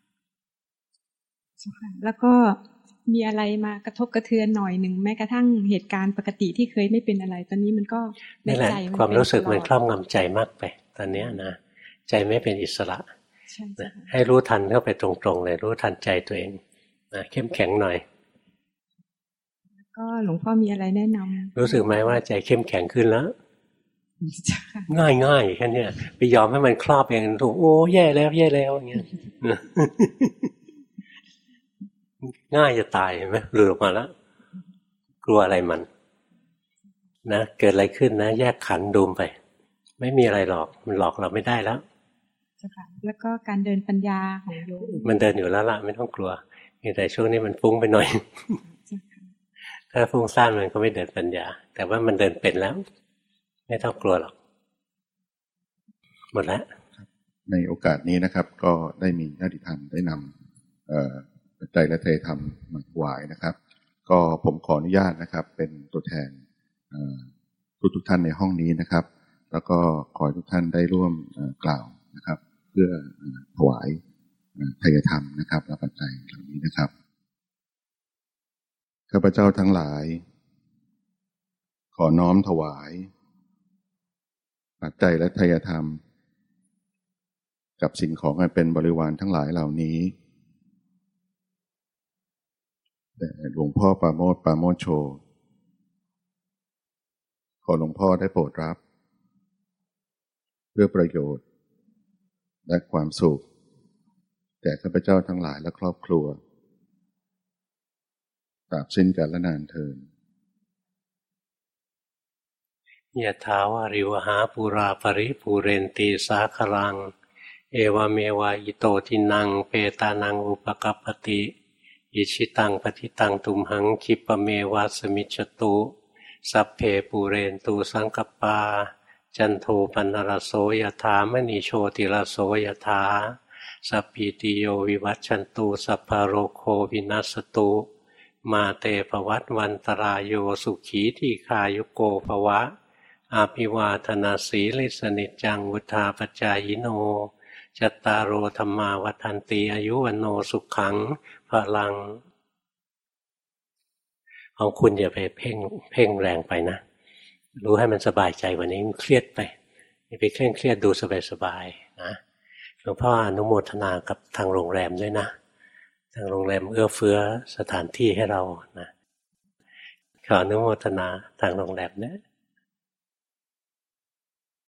แล้วก็มีอะไรมากระทบกระเทือนหน่อยหนึ่งแม้กระทั่งเหตุการณ์ปกติที่เคยไม่เป็นอะไรตอนนี้มันก็ในใจความรู้สึกมันครอบงำใจมากไปตอนนี้นะใจไม่เป็นอิสระให้รู้ทันเข้าไปตรงๆเลยรู้ทันใจตัวเองนะเข้มแข็งหน่อยก็หลวงพ่อมีอะไรแนะนำรู้สึกไหมว่าใจเข้มแข็งขึ้นแล้วง่ายง่ายแค่นี้ไปยอมให้มันครอบเองถูกโอ้แย่แล้วแย่แล้วอย่างเงี้ยง่ายจะตายเห็นไหมหลุดออกมาแล้วกลัวอะไรมันนะเกิดอะไรขึ้นนะแยกขันดูไปไม่มีอะไรหรอกมันหลอกเราไม่ได้แล้วแล้วก็การเดินปัญญาของโยมมันเดินอยู่แล้วล่ะไม่ต้องกลัวแต่ช่วงนี้มันฟุ้งไปหน่อยถ้าฟุ้งซ่านมันก็ไม่เดินปัญญาแต่ว่ามันเดินเป็นแล้วไม่ต้องกลัวหรอกหมดแล้วในโอกาสนี้นะครับก็ได้มีญาติธรรมได้นำปัจจัยและเทธรรมมาถวายนะครับก็ผมขออนุญาตนะครับเป็นตัวแทนทุกทุกท่านในห้องนี้นะครับแล้วก็ขอทุกท่านได้ร่วมกล่าวนะครับเพื่อถวายทายธรรมนะครับและปัจจัยเหล่านี้นะครับข้าพเจ้าทั้งหลายขอน้อมถวายปัจจัยและทายธรรมกับสิ่งของอันเป็นบริวารทั้งหลายเหล่านี้แต่หลวงพ่อปราโมทย์ปราโมทย์โชขอหลวงพ่อได้โปรดรับเพื่อประโยชน์และความสุขแก่ข้าพเจ้าทั้งหลายและครอบครัวตราบสิ้นกาลนานเทอญยะถาวาริวหาปุราปริปูเรนติสาคลังเอวเมวะอิโตทินังเปตานังอุปกัปปติอิชิตังปฏิตังตุมหังคิปเมวะสมิจฉตุสัพเพปูเรนตุสังกปาจันโทปนรโสยถามณีโชติรโสยถาสัพพิติโยวิวัชชันตุสัพพะโรโควินัสตุมาเตภวัตวันตรายโยสุขีทีคายุโกภวะอาภิวาทนาสีลิสนิจังวุธาปจายโนจัตตารโอธรรมาวัฏันติอายุวันโนสุขังพลังของคุณอย่าไปเพ่งเพ่งแรงไปนะรู้ให้มันสบายใจวันนี้มันเครียดไปอย่าไปเคร่งเครียดดูสบายๆนะหลวงพ่ออนุโมทนากับทางโรงแรมด้วยนะทางโรงแรมเอื้อเฟื้อสถานที่ให้เรานะขออนุโมทนาทางโรงแรมเนี่ย